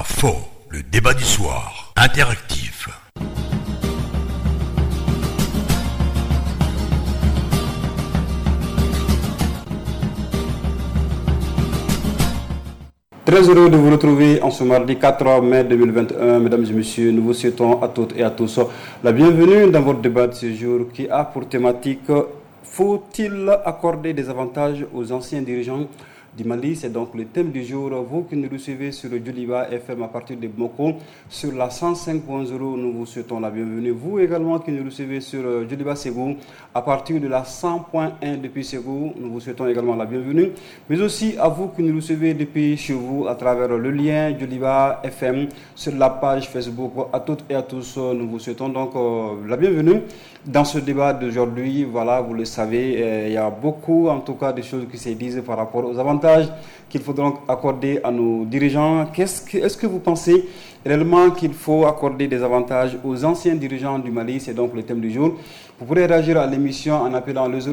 Faux, le débat du soir, interactif. Très heureux de vous retrouver en ce mardi 4 mai 2021. Mesdames et messieurs, nous vous souhaitons à toutes et à tous la bienvenue dans votre débat de ce jour qui a pour thématique « Faut-il accorder des avantages aux anciens dirigeants du Mali ?» C'est donc le thème du jour. Vous qui nous recevez sur le Djoliba FM à partir de Boko, sur la 105.0, nous vous souhaitons la bienvenue. Vous également qui nous recevez sur Djoliba Ségou à partir de la 100.1 depuis Ségou, nous vous souhaitons également la bienvenue. Mais aussi à vous qui nous recevez depuis chez vous à travers le lien Djoliba FM sur la page Facebook. À toutes et à tous, nous vous souhaitons donc la bienvenue dans ce débat d'aujourd'hui. Voilà, vous le savez, il y a beaucoup en tout cas de choses qui se disent par rapport aux avantages qu'il faut donc accorder à nos dirigeants. Est-ce que vous pensez réellement qu'il faut accorder des avantages aux anciens dirigeants du Mali? C'est donc le thème du jour. Vous pourrez réagir à l'émission en appelant le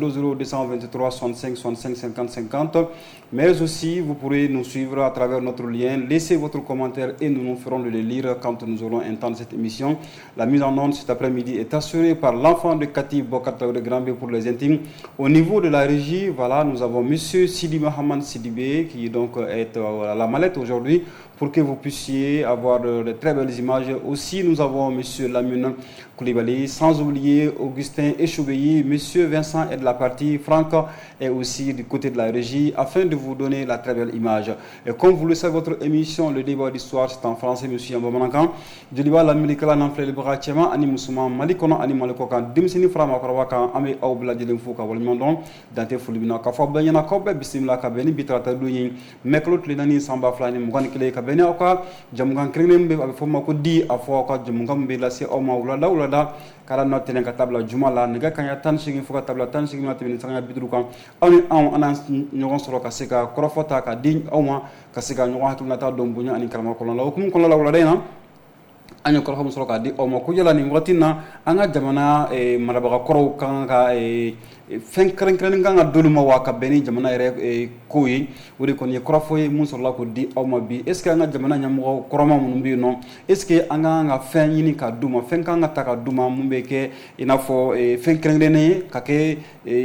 00223 65 65 50 50. Mais aussi, vous pourrez nous suivre à travers notre lien. Laissez votre commentaire et nous ferons le lire quand nous aurons un temps de cette émission. La mise en onde cet après-midi est assurée par l'enfant de Kati Bokata de Granbe pour les intimes. Au niveau de la régie, voilà, nous avons M. Sidi Mohamed Sidibé qui donc est à la mallette aujourd'hui pour que vous puissiez avoir de très belles images. Aussi, nous avons M. Lamine Koulibaly, sans oublier Augustin Echoubeyi, M. Vincent est de la partie, Franck est aussi du côté de la régie, afin de vous donner la très belle image. Et comme vous le savez, votre émission, le débat d'histoire, c'est en français, M. Ambamankan. Je dis la Milikala Nanfle le Brachema, Ani Moussouma, Malikono, Ani Malikokan, Dimsini Frama Karawakan, Ame Aubla de Fouka, Walmandon, Dante Fulbina, Kafa Bayana Kobe, Bissimla Kabeni, Bitrata Douyin, Meklot Lenani Samba Flani, Muganikle Kabeni Oka, Jamugan Krenem, Fomako di, Afoka, Jamugam Belasi, Oma Ulada, kala no tenen ka tabla juma la nega kanya tan sigi fuka tabla tan sigi ma tebini sanga bidru kan awni anan nyogon soro ka sega krofota ka din awma ka sega nyogon hakuna ta dom bunya ani kalma kolon la hukum kolon la wala dayna anyo ko xam soro ka di awma ku jala ni ngotina anga jamana maraba koro kan ka fen kren nga doluma wa ka beni jamana re koyi wori kon ye krofoy mun soro la ko di awma bi est ce que anga jamana nyamo koroma mun bi non est ce que anga fen yini ka duma fen ka nga taka duma mun be ke ina fo fen kren ka ke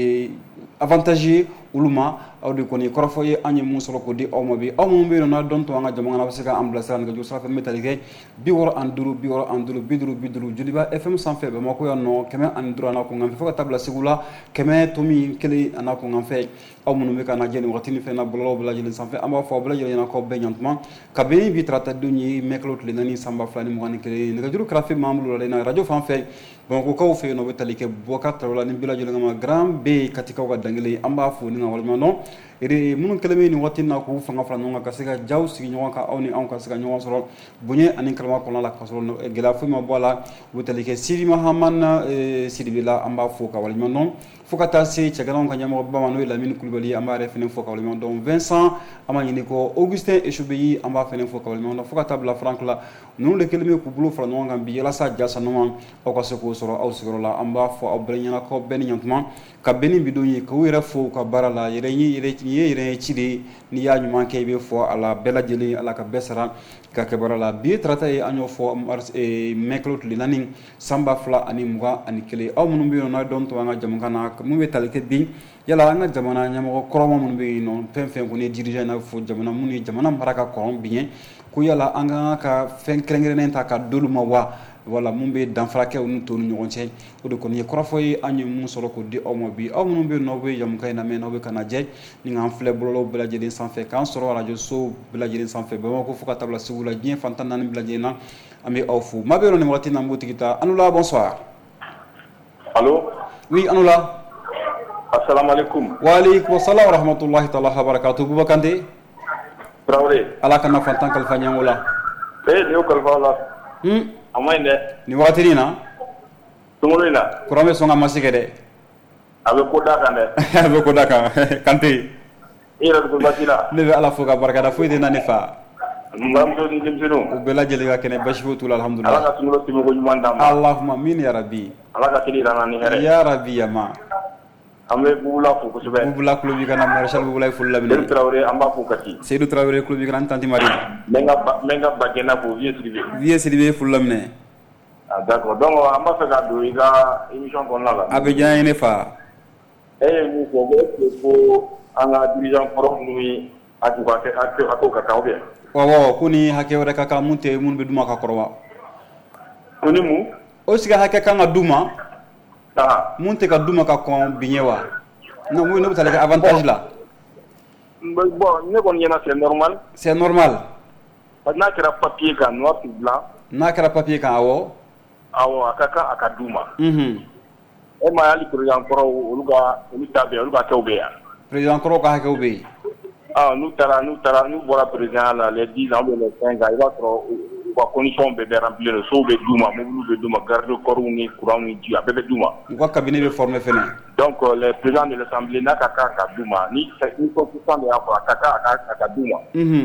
avantage uluma awdi koni korfoye anye musoro ko di awmo bi awmo be no don to anga jamana na basika amblasran nga jo safa metalike bi wor anduru bidru Djoliba FM sans fe be mako yonno keme anduru na ko ngam fe ko tabla sigula keme tomi kele ana ko ngam fe awmo no be kana jeni watini fe na bolo bla jeli sans fe amba fo bla jeli na ko be nyantma ka be bi trata dunyi meklot le nani samba flani mo ngani kele nga juru krafi mamlu la na radio fan fe bon ko ko fe no be talike bokata wala ni bila jeli ngama gram be katika ko dangile amba fo ni ngawal non ere munun keleme ni watina ko fanga fala nonga kasega jaw sigi nyonga awni an kasega nyonga soro bunye anin kalma ko la kasoro gela fu ma bola wutali ke sidi mahamman sidi bila amba fo ka wal non fokata se tiaganon ka nyamo bama no Lamine Koulibaly amba refene fo ka wal non Vincent amani ni ko Augustin Echoubeyi amba fene fo ka wal non fokata bla Franck la non le keleme ko bulo fala nonga bi yala sa jassa non o ka se ko soro aw sigoro la amba fo abrenya ko ben nyantuma ka beni bidonyi ko wira fo ka barala yere chidi ni ya nyuma ke be fo ala bela jeli ala ka besara ka ke barala bi trata e anyo fo meklot linaning samba fla ani muga ani kele aw munum bi no don to nga jam kana mu be talike bi yala nga jamana nyamo kroma mun be no fen ko ne dirige na fo jamana mun ni jamana maraka ko bien ku yala anga ka fen krengere ta ka doluma wa wala mumbe danfrake onu tonu nyonche odo ko ni krofoy anyu musoro ko di omo bi omo be no be jam kayna me no be kana je ni ngam fle blolo bla jeli sans fait kan soro radio so bla jeli sans fait be ko fuka tabla sugula bien fantana ni bla jena ami awfu mabero ni watina mbuti kita anula bonsoir allô oui anula assalamu alaikum wa alaikum assalam wa rahmatullahi ta'ala wa barakatuh bubakande Traoré ala kana fantan kal fanyangula leo kalvala amainde ni watini na tumulina kurame songa masike de abe ko daka ne abe ko daka kante ira ko batila lebe ala foga barka da foyde na nefa mbam do ndim sino o bela jeli ga kene bashifu tul alhamdulillah ala ka tumulo timo ko nyumanda allahumma min ya rabbi ala ka tili rana ni here ya rabbi ya ma Ambe bula fu kusube. Bula club bi kana Marshal bula fu lamine. Traoré amba fu kati. Seydou Traoré club bi kana tanti mari. Menga bagena fu Vie Sidibé fu lamine. Ah d'accord. Donc amba fait ka do iga émission kon la. Abidjan ene fa. Mu ko anga dirigeant forum nui ako ka bien. Wawo kuni hake wala kaka munte mun be duma ka korwa. Kuni mu O siga hake kanga duma. Munte ka duma ka kon binyewa. Non mo no tale avantage la. Bon, ne kon yena c'est normal. C'est normal. Parce na kira papier ka noir sur blanc. Na kira papier ka awo. Awo aka duma. E ma yali président koro oluga tabe oluga tawbe ya. Président koro ka hake obe. Nous voilà président là les 10 ans les 5 ans il va trop wa condition be remplir le so be duma mo be duma garde corps ni courant ni dia be duma. Wa cabinet be formé fene. Donc le président de l'Assemblée n'a qu'à duma ni constitution de aka duma.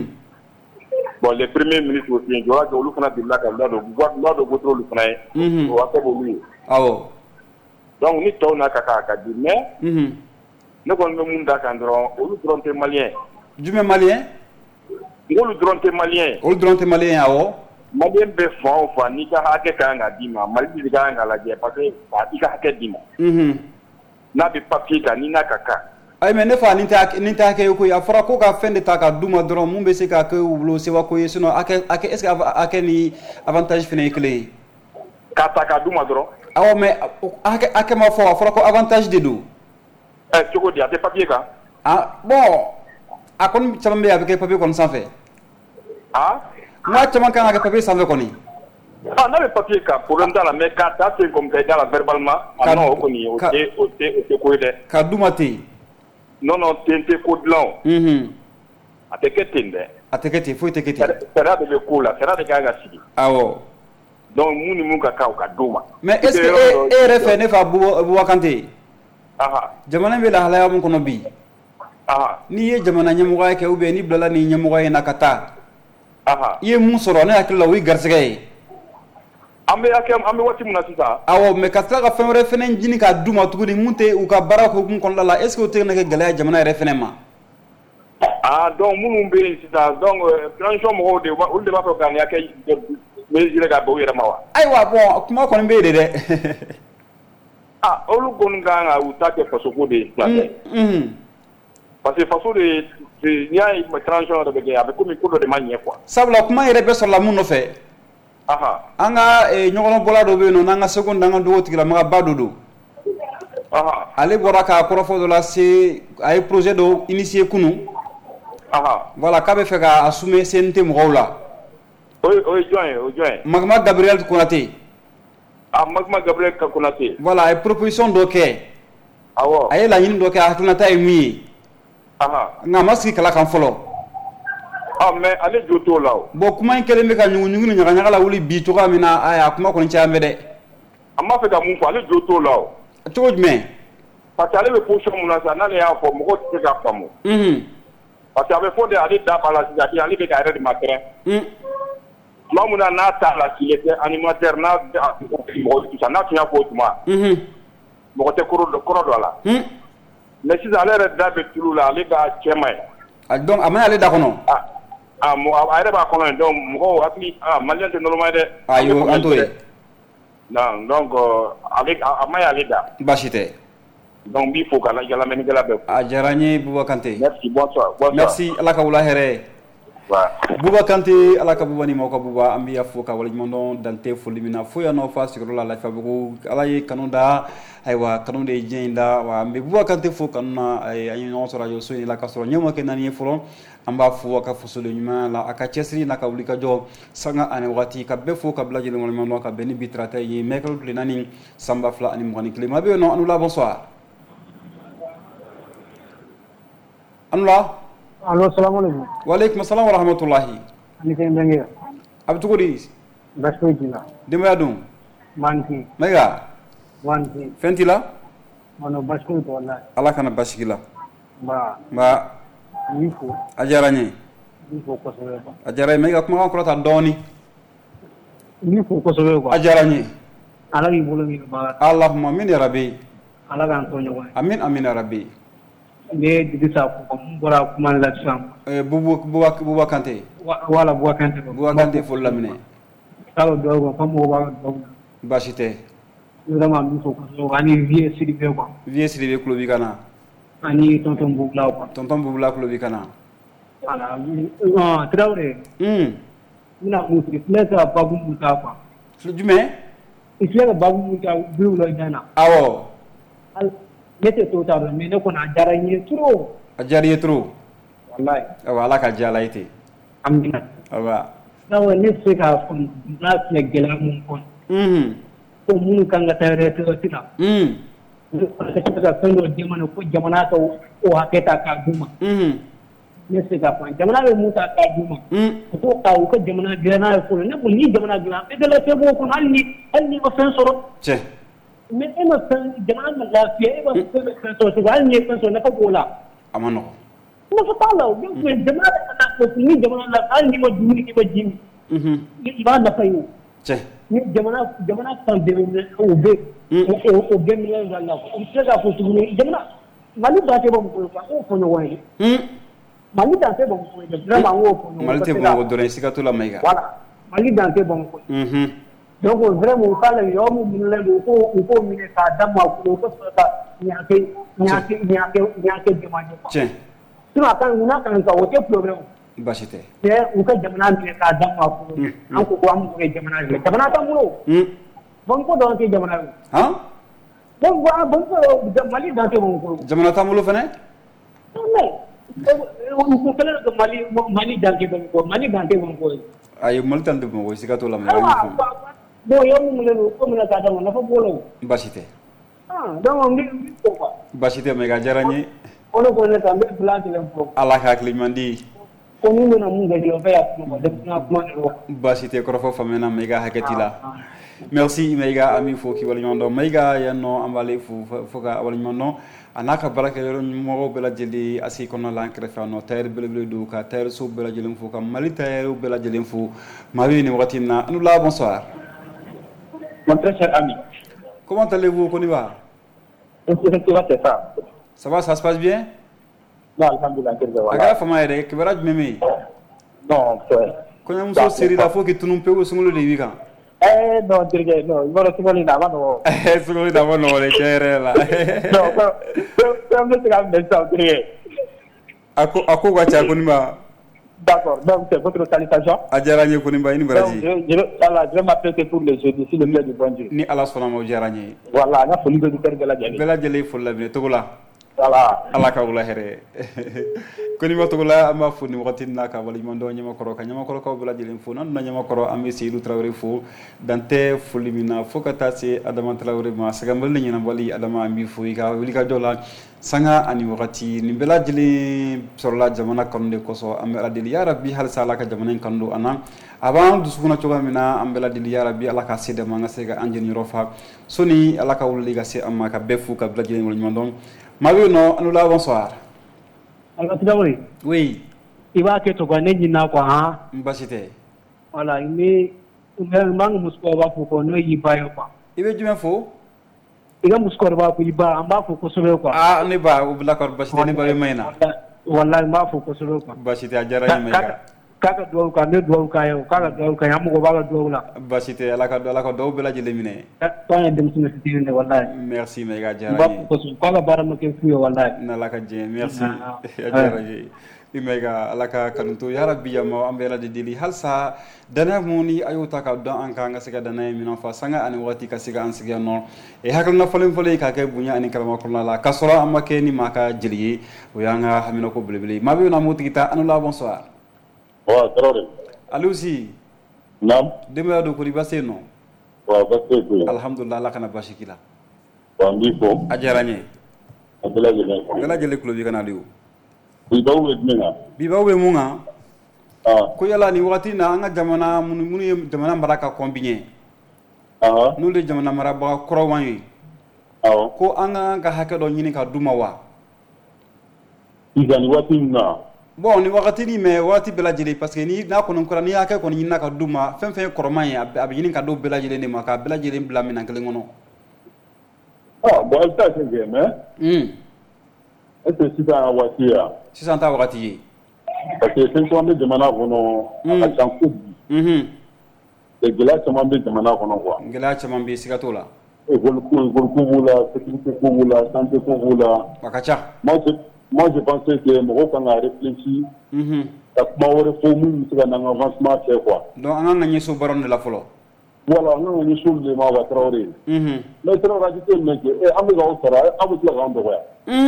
Bon les premiers ministres aussi il y aura que lu kana de la loi de votre lu kana o wa ko lui. Awo. Donc ni to na aka di mais ne kon me munda kan dron o lu dron te malien. Jume malien? Ngolu dronte malien. Ol dronte malien awo. Malien be fa ni ka hake ka nga dima, mali bi ka nga la je parce que ba ti ka hake dima. Na be papier ka ni na kaka. Ay mais ne fa ni ta ke ko ya fara ko ka fende ta ka duma dron mun be se ka ke ublo se wa ko yesino ake est-ce que ake ni avantage fene clé. Ka ta ka duma dron. Awo mais ake ma fara ko avantage de do. Choko dia te papier ka. Bon. Akon chaman be avec papier kon sans fait. Moi chaman kan avec papier sans fait koni. Na le papier ka pour dans la mais ka ta c'est comme ça dans la verbalement. Non koni o te ko de. Ka dumati. Non tente ko blanc. Atekete faut tekete. Sera de ko la, sera de ga sigi. Awo. Donc muni mun ka duma. Mais est-ce que RF ne fa bu wakante? Jamana be la halaya mun kono bi. Ni ye jamana nyamuga ke ube ni blala ni nyamuga na kata. Ye mun soro na akilla wi garsege. Ambe wati mun asisa. Awo me katra ka fenre fenen jini ka duma tuguni munte u ka barako kun kon la est-ce que o te na ke galaya jamana refenen ma? Donc mun be sisa donc transition mo de o de ba ko kan ya ke me jire ga bo yere mawa. Aywa bon kuma kon be de. Olu kon nga u ta ke faso ko de. Parce que façon de il y a une transition de bege avec comme cours de manier quoi. Sabla kuma yere be sur la mun no fe. Anga nyogolo bola do be no nanga seconde nanga do tigila ma ba do. Ale bora ka korofo de la c'est ay projet do initier kunu. Voilà ka be fe ka assumer CNT mo la. O join. Magma Gabriel Konaté. Magma Gabriel Konaté. Voilà ay proposition do ke. Awo. Ay la yin do ke hakuna tay mi. Nga maski kala kan folo. Mais ale joto la. Bo kuma en kele me ka nyungu ni nyanga la wuli bi to ka mina aya kuma ko ni chambe de. Amma fe ka mun fa ale joto la. To me. Parce que ale be position mun na sa na le ya fo mo ko te ka famu. Parce que ave fo de ale da bala si ale be ka re de matin. Mamuna na ta la qui était animateur na mo tout ça na tiens ko tuma. Mo te koro do la. Mais si ça allait d'abord tout là les gars chemay donc amana ale da kono mo ayre ba kono donc mo akli malien te normal de ayo antore non donc avec amaya ale da bashite donc bi faut kala yala men gala be jaranye Boubakanté merci bonsoir merci alaka wala here Boubakanté alaka bubani moko buba ambiya foka wala mondo dante folimina foya no fa sigro la fa bugo alaye kanunda aywa kanunde jenda wa ambe Boubakanté fo kanuna ay no sora yo so ni la kasoro nyoma ke nani foro amba fo ka fosolo nyuma la aka chesri na ka wulika jo sanga ane wati ka be fo ka blaje le mondo ka beni bitrata yi mekel plenani samba fla ani moni klima be no anula bonsoir anula. Allo, assalamu alaikum. Wa alaikum assalam wa rahmatullahi. Ni ken bengi. Abtu godi. Basko jina. Dema dum. Manki. Mega. Wanti. Fentila? Mano basko to wallahi. Ala kana bashikila. Ba. Niko. Ajaranye. Niko ko sobe ko. Ajaranye mega kuma ko ta doni. Niko ko sobe ko. Ajaranye. Ala bi bolo mi ba. Allahumma min ya rabbi. ala k'an to ɲɔgɔn ye. Amin amin arabi. N bɛ Dirisa fo n bɔra kuma la sisan. Buba Kante. Wala Buba Kante. Buba Kante fo lamine. Kalo dɔw ko mɔgɔw b'a dɔn. Baasi tɛ. Vraiment n bɛ fɔ kosɛbɛ ani Vieux Sidibé quoi. Vieux Sidibé kulo b'i kan na. Ani tonton Bubula quoi. Tonton Bubula kulo b'i kan na. Voilà Traoré. N bɛna mun f'i ye filɛ ka babu mun ta quoi. Jumɛn? I filɛ ka babu mun ta Bill Lodjan na. Awɔ. Ne tɛ to t'a dɔn mais ne kɔni a diyara n ye trop. A diyara i ye trop. Walayi. Awɔ ala ka diya la i ten. Amina. Awɔ. N'aw ne bɛ se k'a fɔ n'a filɛ gɛlɛya mun kɔnɔ. Ko minnu kan ka taa retraite la. Ka se ka fɛn dɔ demande ko jamana ka o hakɛ ta k'a d'u ma. Ne se k'a fɔ jamana bɛ mun ta k'a d'u ma. Ko u ka jamana dilan n'a ye fɔlɔ ne ko ni jamana dilan bɛɛ gɛlɛya b'o kɔnɔ hali ni ma fɛn sɔrɔ. Tiɲɛ. Mais e ma fɛn jamana ma lafiya e ma fɛn sɔrɔ cogo hali ni ye fɛn sɔrɔ nafa b'o la. A ma nɔgɔn. Nafa t'a la o donc jamana ka taa fɔ ni jamana la hali ni ma dumuni k'i ma ji min. I b'a nafa ye o. Tiɲɛ. Ni jamana fan bɛɛ o bɛ o bɛɛ minɛ la o bɛ se k'a fɔ tuguni jamana Mali dan tɛ Bamakɔ ye quoi an k'o fɔ ɲɔgɔn ye. Mali dan tɛ Bamakɔ ye vraiment an k'o fɔ ɲɔgɔn ye. Mali tɛ Bamakɔ dɔrɔn ye siga t'o la Mayiga. Voilà Mali dan tɛ Bamakɔ ye. Donc vraiment u k'a lajɛ yɔrɔ min minɛlen don u k'o minɛ k'a da ma u ka sɔrɔ ka ɲɛ kɛ jama ye quoi. Tiɲɛ. Sinon a ka ɲi n'a ka ɲi o tɛ problème. Baasi tɛ. Mais u ka jamana minɛ k'a da ma an ko an b'u kɛ jamana ye jamana t'an bolo. Bamakɔ dɔrɔn tɛ jamana ye. Han? Donc Mali dan tɛ Bamakɔ. Jamana t'an bolo fɛnɛ? Mais u kɛlen don Mali dan tɛ Bamakɔ Mali dan tɛ Bamakɔ ye. Ayi Mali tan tɛ Bamakɔ siga t'o la Mayiga. Bon yɔrɔ min minɛlen don ko minɛ k'a d'a ma nafa b'o la o. Baasi tɛ. Donc n bɛ fɔ quoi. Baasi tɛ Mayiga a diyara n ye. O de kɔni ne ta n bɛ bila tigɛ fɔ. Ala ka hakili ɲuman di. Ko n'u bɛna mun kɛ o bɛɛ y'a kuma depuis n ka kuma de don. Baasi tɛ kɔrɔfɔ faamuyana Mayiga hakɛ t'i la. Merci Mayiga an b'i fo k'i waleɲuman dɔn Mayiga yan nɔ an b'ale fo ka waleɲuman dɔn a n'a ka baarakɛyɔrɔ ɲɛmɔgɔw bɛɛ lajɛlen ACI kɔnɔna la an kɛrɛfɛ yan nɔ tailleur belebele don ka tailleur-so bɛɛ lajɛlen fo ka Mali tailleur bɛɛ lajɛlen fo maa bɛ nin wagati in na Anula bonsoir. Mon très cher ami. Comment allez-vous Koniba? Ça va, ça se passe bien? Non, alhamdulillah. A kɛra fama yɛrɛ kibaruya jumɛn bɛ yen? Non, kɔɲɔmuso serila fo k'i tunun pewu sunkalo de b'i kan. Non, dirige, non, il va recevoir une avant. Sunkalo de ma nɔgɔ dɛ tiɲɛ yɛrɛ la. Non, bɛ se ka minɛ sisan dirige. A ko ka ca Koniba. D'accord, donc c'est votre salutation. A diyara n ye Koniba i ni baraji. Je vais m'appeler pour les jeudis, s'il le plaît du bon Dieu. Ni Ala sɔnna ma o diyara n ye. Voilà, n ka foli bɛ auditeurs bɛɛ lajɛlen. Bɛɛ lajɛlen foli la minɛ togo la. Voilà. Ala ka wula hɛrɛ. Koniba togo la an b'a fo nin wagati in na ka waleɲuman dɔn ɲamakɔrɔ ka ɲamakɔrɔkaw bɛɛ lajɛlen fo n'an donna ɲamakɔrɔ an bɛ Seyidu Tarawele fo dan tɛ foli min na fo ka taa se Adama Tarawele ma sɛgɛnbali ni ɲɛnabɔli Adama an b'i fo i ka wulikajɔ la sanga ani wagati nin bɛɛ lajɛlen sɔrɔla jamana kanu de kosɔn an bɛ Ala deli yarabi halisa Ala ka jamana in kanu don an na a b'an dusukun na cogoya min na an bɛɛ lajɛlen yarabi Ala ka se dɛmɛ an ka se ka an jeniyɔrɔ fa soni Ala ka wulili ka se an ma ka bɛɛ fo ka bɛɛ lajɛlen waleɲuman dɔn maa bɛ yen nɔ Anula bonsoir. Ala Tarawele. Oui. I b'a kɛ cogoya ne ɲinina quoi han. Baasi tɛ. Voilà n b'an ka musokɔrɔba fo quoi n'o y'i ba ye quoi. I bɛ jumɛn fo? I ka musokɔrɔba ko i ba an b'a fo kosɛbɛ quoi. Ne ba o d'accord baasi tɛ ne ba bɛ Mayina. Wallahi n b'a fo kosɛbɛ quoi. Baasi tɛ a diyara n ye Mayiga. K'a ka dugawu k'an bɛ dugawu k'a ye o k'a ka dugawu k'an ye an mago b'a ka dugawu la. Baasi tɛ Ala ka dugawu bɛɛ lajɛlen minɛ. K'an ye denmisɛnnin fitinin de wallahi. Merci Mayiga a diyara n ye. N b'a fo kosɛbɛ k'a ka baara ma kɛ fu ye wallahi. N'Ala ka diɲɛ merci a diyara n ye. I Mayiga Ala ka kanu to yarabi yama an bɛ Ala de deli halisa danaya mun ni a y'o ta ka dɔn an kan an ka se ka danaya minɛn fa sanga ani wagati ka se ka an sigi yan nɔ hakilina fɔlen k'a kɛ bonya ani karama kɔnɔna la k'a sɔrɔ an ma kɛ ni maa ka jeli ye o y'an ka haminako belebele maa bɛ yen nɔ an b'o tigi ta Anula bonsoir. Tarawele. Alusi. Naam. Denbaya don kɔni baasi tɛ yen nɔ. Baasi tɛ yen. Alhamdulillah Ala kana baasi k'i la. N b'i fo. A diyara n ye. A bɛɛ lajɛlen. Bɛɛ lajɛlen tulo b'i kan na Aliyu. Bibaw bɛ jumɛn kan? Bibaw bɛ mun kan? Ko yala nin wagati in na an ka jamana minnu ye jamana mara ka kɔn bi ɲɛ. N'olu ye jamana marabaga kɔrɔw an ye. Ko an ka hakɛ dɔ ɲini ka d'u ma wa? Sisan nin waati in na. Bon nin wagati nin mɛ waati bɛɛ lajɛlen parce que n'a kɔni kɛra ni hakɛ kɔni ɲinina ka d'u ma fɛn fɛn ye kɔrɔman ye a bɛ ɲini ka d'o bɛɛ lajɛlen de ma k'a bɛɛ lajɛlen bila minɛn kelen kɔnɔ. Ah, bon, ça c'est bien, mais. Est-ce que c'est un voiture? Si c'est un voiture. Parce que c'est un peu de mana qu'on a dans le et que là, c'est un peu de mana qu'on a. Gela chamambi sikatola. Et vous la sécurité pour la santé pour la. Wakacha. Moi, je pensais que Morocco a réfléchi. Comment on réforme c'est un avancement, c'est quoi. Donc, on a gagné sur baron de la folo. Voilà, on a gagné sur le Mawa Traoré. Mais Traoré dit que, et Amélie Sara, avec la grande roi.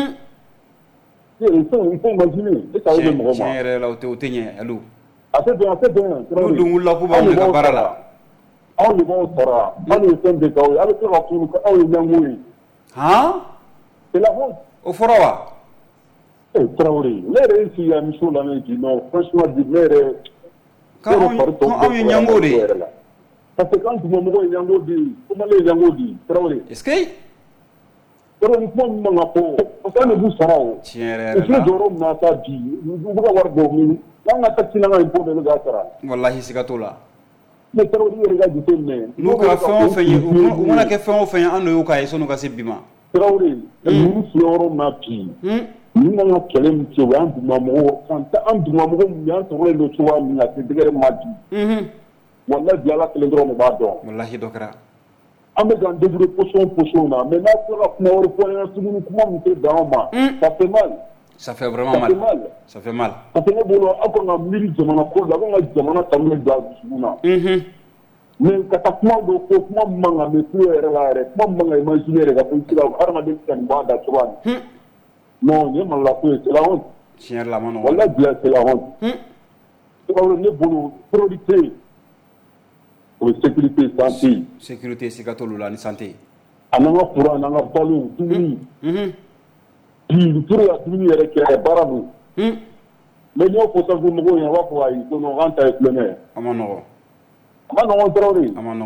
Il faut imaginer. C'est ça le moment. Tiens, là, au tenir, allô. Assez bien. Nous, la coupe, on est là. On est bon, Sara. On est un des gars. Avec la tour, on est bien mouillé. Hein? C'est la honte. Au Foroa. Traoré. Les réussis à Michel Lamenti, non, franchement, dit, mais. Quand on est Nyangori. Parce que quand tu m'as dit Nyangori, comment les Nyangori, Traoré? Est-ce que? Traoré, comment on a fait? Parce qu'on est vous Sara. Tiens, je suis Jorom Nata dit, nous devons avoir dormi. On a taxi dans un pot de Sara. Wallahi, sikatola. Mais Traoré, regarde, du thème. Nous, quand on fait, on a fait un fait un nouveau cas, et son nouveau bima. Traoré, nous sommes Nati. Nous avons quel métier, un dumamo, un dumamo, bien, trouver le choix, il a fait des madi. Voilà, bien là, que les droits ne va pas. Wallahi, dokra. On est dans des pochons, mais là, pour la comment on dans ma. Ça fait mal. Ça fait vraiment mal. Ça fait mal. Parce que nous avons un mille de mon accord, nous avons un diamant à nous dans mais quand on a de comment manga, mais plus comment manga imaginer la politique, arme de Canada d'Atuan. Non, il y a la police, c'est la honte. Tiens, la main. Voilà, bien, c'est la honte. C'est pas le bon producteur. Pour sécurité, santé. Sécurité, c'est gâteau, la santé. En a pour un an, ballon, tout le puis, tout le avec les barabou. Mais nous, pour ça, vous ne va pas aller, on rentre avec le maire. Amano. Amano, Traoré. Amano,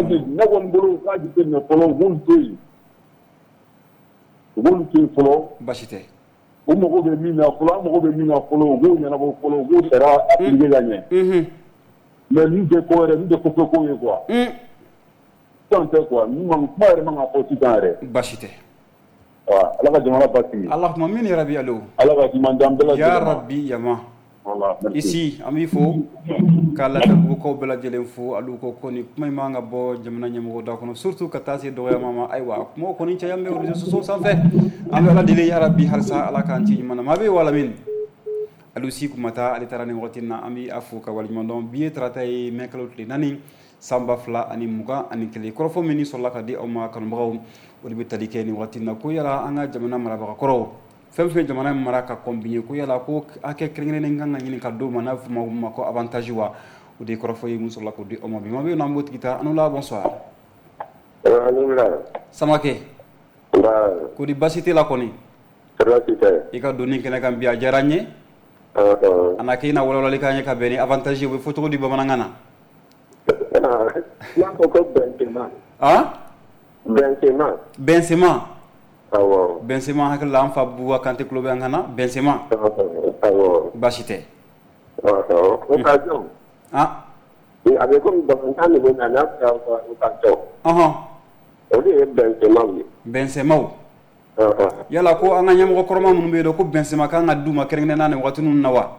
Bachite. O mago bɛ min na fɔlɔ, an mago bɛ min na fɔlɔ, o b'o ɲɛnabɔ fɔlɔ, o b'o sara appliquer ka ɲɛ. Mais nin tɛ ko wɛrɛ, nin tɛ ko fɛ ko ye quoi. Sisan tɛ quoi, kuma yɛrɛ man ka fɔ sisan yɛrɛ. Baasi tɛ. Ala ka jamana basigi. Allahumma min ya rabbi alo. Ala ka diman d'an bɛɛ lajɛlen. Ya rabbi yama. Voilà. Ici, an b'i fo k'a lamɛnbugukaw bɛɛ lajɛlen fo alu ko ko nin kuma in man ka bɔ jamana ɲɛmɔgɔ da kɔnɔ surtout ka taa se dɔgɔyama ma ayiwa kuma kɔni cayan bɛ réseaux sociaux sanfɛ an bɛ ala deli ya rabbi halisa ala k'an ci ɲuman na maa bɛ wala min alu si kuma taa ale taara nin wagati na an b'i a fo ka waleɲuman dɔn bi ye tarata ye mɛ kalo tile 4 san 2021 kɔrɔfɔ min sɔrɔla ka di aw ma kanubagaw o de bɛ tali kɛ nin wagati na ko yala an ka jamana marabagakɔrɔw fɛn fɛn jamana mara ka kɔnbiɲe ko yala ko hakɛ kɛrɛnkɛrɛnnen kan ka ɲini ka d'o ma n'a bɛ fɔ ma ko avantage wa o de kɔrɔfɔ ye mun sɔrɔla k'o di aw ma bi ma bɛ yen nɔ an b'o tigi ta anu la bonsoir. Samakɛ. ko di baasi tɛ la kɔni. baasi tɛ. I ka donni kɛnɛ kan bi a diyara n ye. a na kɛ i na walawalali k'an ye ka bɛn ni avantage o bɛ fɔ cogo di bamanankan na. N'a ko ko Benzema. Benzema. Awɔ. Benzema hakili la an fa Buba Kante tulo bɛ an kan na Benzema. Awɔ. Baasi tɛ. Occasion. A bɛ komi bamanankan de bɛ na n'a fɔra occasion. O de ye Benzema ye. Benzema. Yala ko an ka ɲɛmɔgɔ kɔrɔma minnu bɛ yen ko Benzema kan ka d'u ma kɛrɛnkɛrɛnnen nin waati ninnu na wa.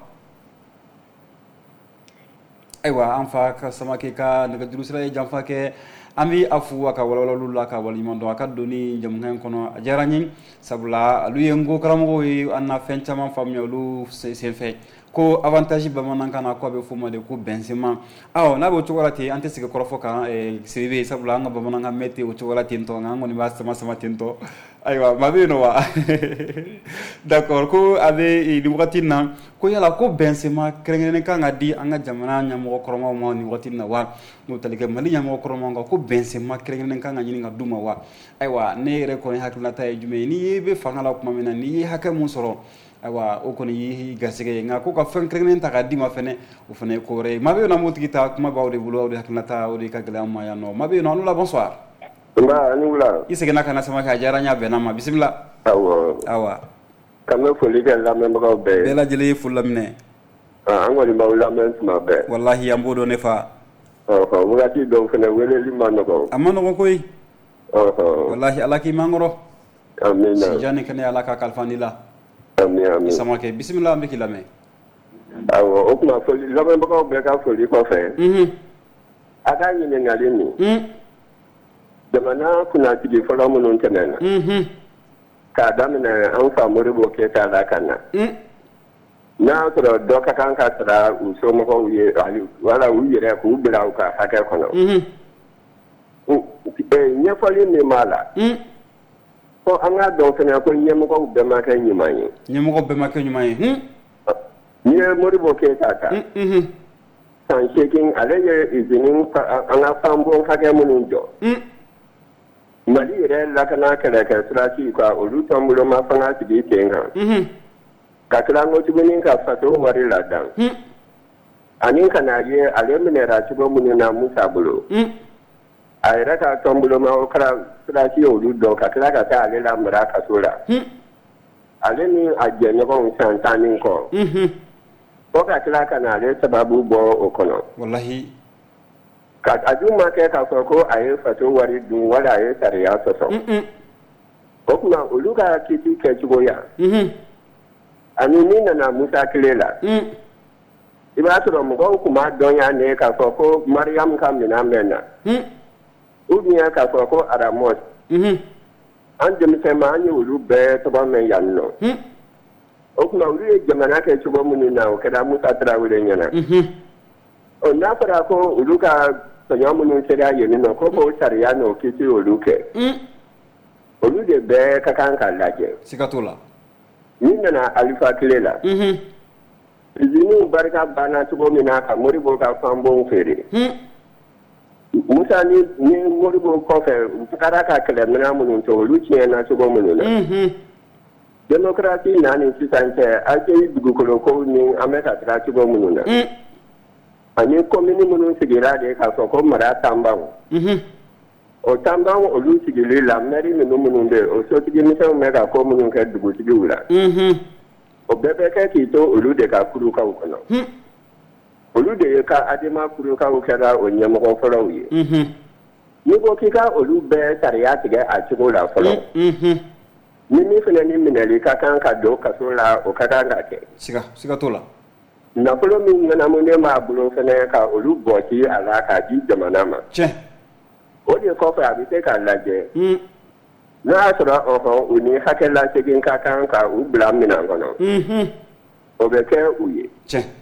Ayiwa an fa ka Samakɛ ka nɛgɛjuru sira ye janfa kɛ an bɛ a fo a ka walawalaliw la ka waleɲuman dɔn a ka donni jamukan in kɔnɔ a diyara n ye sabula olu ye n ko karamɔgɔw ye an na fɛn caman faamuya olu senfɛ ko avantage bamanankan na ko a bɛ f'o ma de ko Benzema n'a bɛ o cogo la ten an tɛ sigi kɔrɔfɔ kan Sidibe sabula an ka bamanankan mɛn ten o cogo la ten tɔ nka an kɔni b'a sama ten tɔ ayiwa maa bɛ yen nɔ wa d'accord ko a bɛ nin wagati in na ko yala ko Benzema kɛrɛnkɛrɛnnen kan ka di an ka jamana ɲɛmɔgɔ kɔrɔmaw ma nin wagati in na wa n'o tali kɛ Mali ɲɛmɔgɔ kɔrɔmaw kan ko Benzema kɛrɛnkɛrɛnnen kan ka ɲini ka d'u ma wa ayiwa ne yɛrɛ kɔni hakilinata ye jumɛn ye n'i bɛ fanga la tuma min na n'i ye hakɛ mun sɔrɔ ayiwa o kɔni y'i garisɛgɛ ye nka ko ka fɛn kɛrɛnkɛrɛnnen ta k'a d'i ma fɛnɛ o fana ye ko wɛrɛ ye maa bɛ yen nɔ an b'o tigi ta kuma b'aw de bolo aw de hakilinata o de ka gɛlɛn an ma yan nɔ maa bɛ yen nɔ anu la bonsoir. Nba ani wula. I seginna ka na Samakɛ a diyara n ye a bɛnna ma bisimila. Awɔ. Ka n bɛ foli kɛ lamɛnbagaw bɛɛ ye. Bɛɛ lajɛlen ye foli laminɛ. An kɔni b'aw lamɛn tuma bɛɛ. Walahi an b'o dɔn ne fa. Wagati dɔw fana weleli ma nɔgɔn. A ma nɔgɔn koyi. wallahi ala ki mangoro amina si jani kan ala ka kalfanila amin sama ke bismillah mbiki lame awo o kuma foli laban bako be ka foli ko fe aga ni ngali ni jamana kuna tigi folo munun tenena ka damina an fa muribo ke ta da kana na soro do ka kan ka sara uso mo ko ye ali wala uyere ko ubira ka haka kono nye foli ni mala ko anga do kana ko nye mo ko be ma ka nyimanyi nye muribo ke ta ka san shekin alaye izinin anga fambo haka munun jo mali yɛrɛ lakana kɛlɛkɛ sirasi ka olu tɔnbolo ma fanga sigi ten kan ka tila n ko tuguni ka faso wari ladan ani kana ye ale minɛra cogo minnu na musa bolo a yɛrɛ ka tɔnbolo ma o kɛra sirasi olu dɔn ka tila ka taa ale la mara kaso la ale ni a jɛɲɔgɔnw san tan ni kɔ fo ka tila ka na ale sababu bɔ o kɔnɔ wallahi ka aduma kɛ k'a fɔ ko a ye faso wari dun wala a ye sariya sɔsɔ o tuma olu ka kiti kɛcogoya ani min nana musa tile la i b'a sɔrɔ mɔgɔw tun b'a dɔn ya ne k'a fɔ ko mariyamu ka minɛn bɛ na ou bien k'a fɔ ko aramɔs an denmisɛnma an ye olu bɛɛ tɔgɔ mɛn yan nɔ o tuma olu ye jamana kɛ cogo minnu na o kɛra musa tarawele ɲɛna n'a fɔra ko olu ka tɔɲɔ minnu sera yen nɔ ko k'o sariya n'o kisi olu kɛ olu de bɛɛ ka kan ka lajɛ siga t'o la min nana alifa tile la iziniw barika banna cogo min na ka moribo ka fanbonw feere musa ni moribo kɔfɛ u taara ka kɛlɛminɛn minnu to olu tiɲɛna cogo minnu na démocratie n'a ni sisan cɛ aseyi dugukolokow ni an bɛ ka taga cogo minnu na ani commune minnu sigira de k'a fɔ ko mara tanbanw o tanbanw olu sigili la mairie minnu bɛ o sotigimisɛnw bɛ ka ko minnu kɛ dugutigiw la o bɛɛ bɛ kɛ k'i to olu de ka kurukaw kɔnɔ olu de ye ka adama kurukaw kɛra o ɲɛmɔgɔ fɔlɔw ye n'i ko k'i ka olu bɛɛ sariya tigɛ a cogo la fɔlɔ ni min fana ni minɛli ka kan ka don kaso la o ka kan ka kɛ siga t'o la nafolo min ŋanamunen b'a bolo fɛnɛ ka olu bɔsi a la k'a di jamana ma o de kɔfɛ a bɛ se k'a lajɛ n'a y'a sɔrɔ u ni hakɛlasegin ka kan ka u bila minɛn kɔnɔ o bɛ kɛ u ye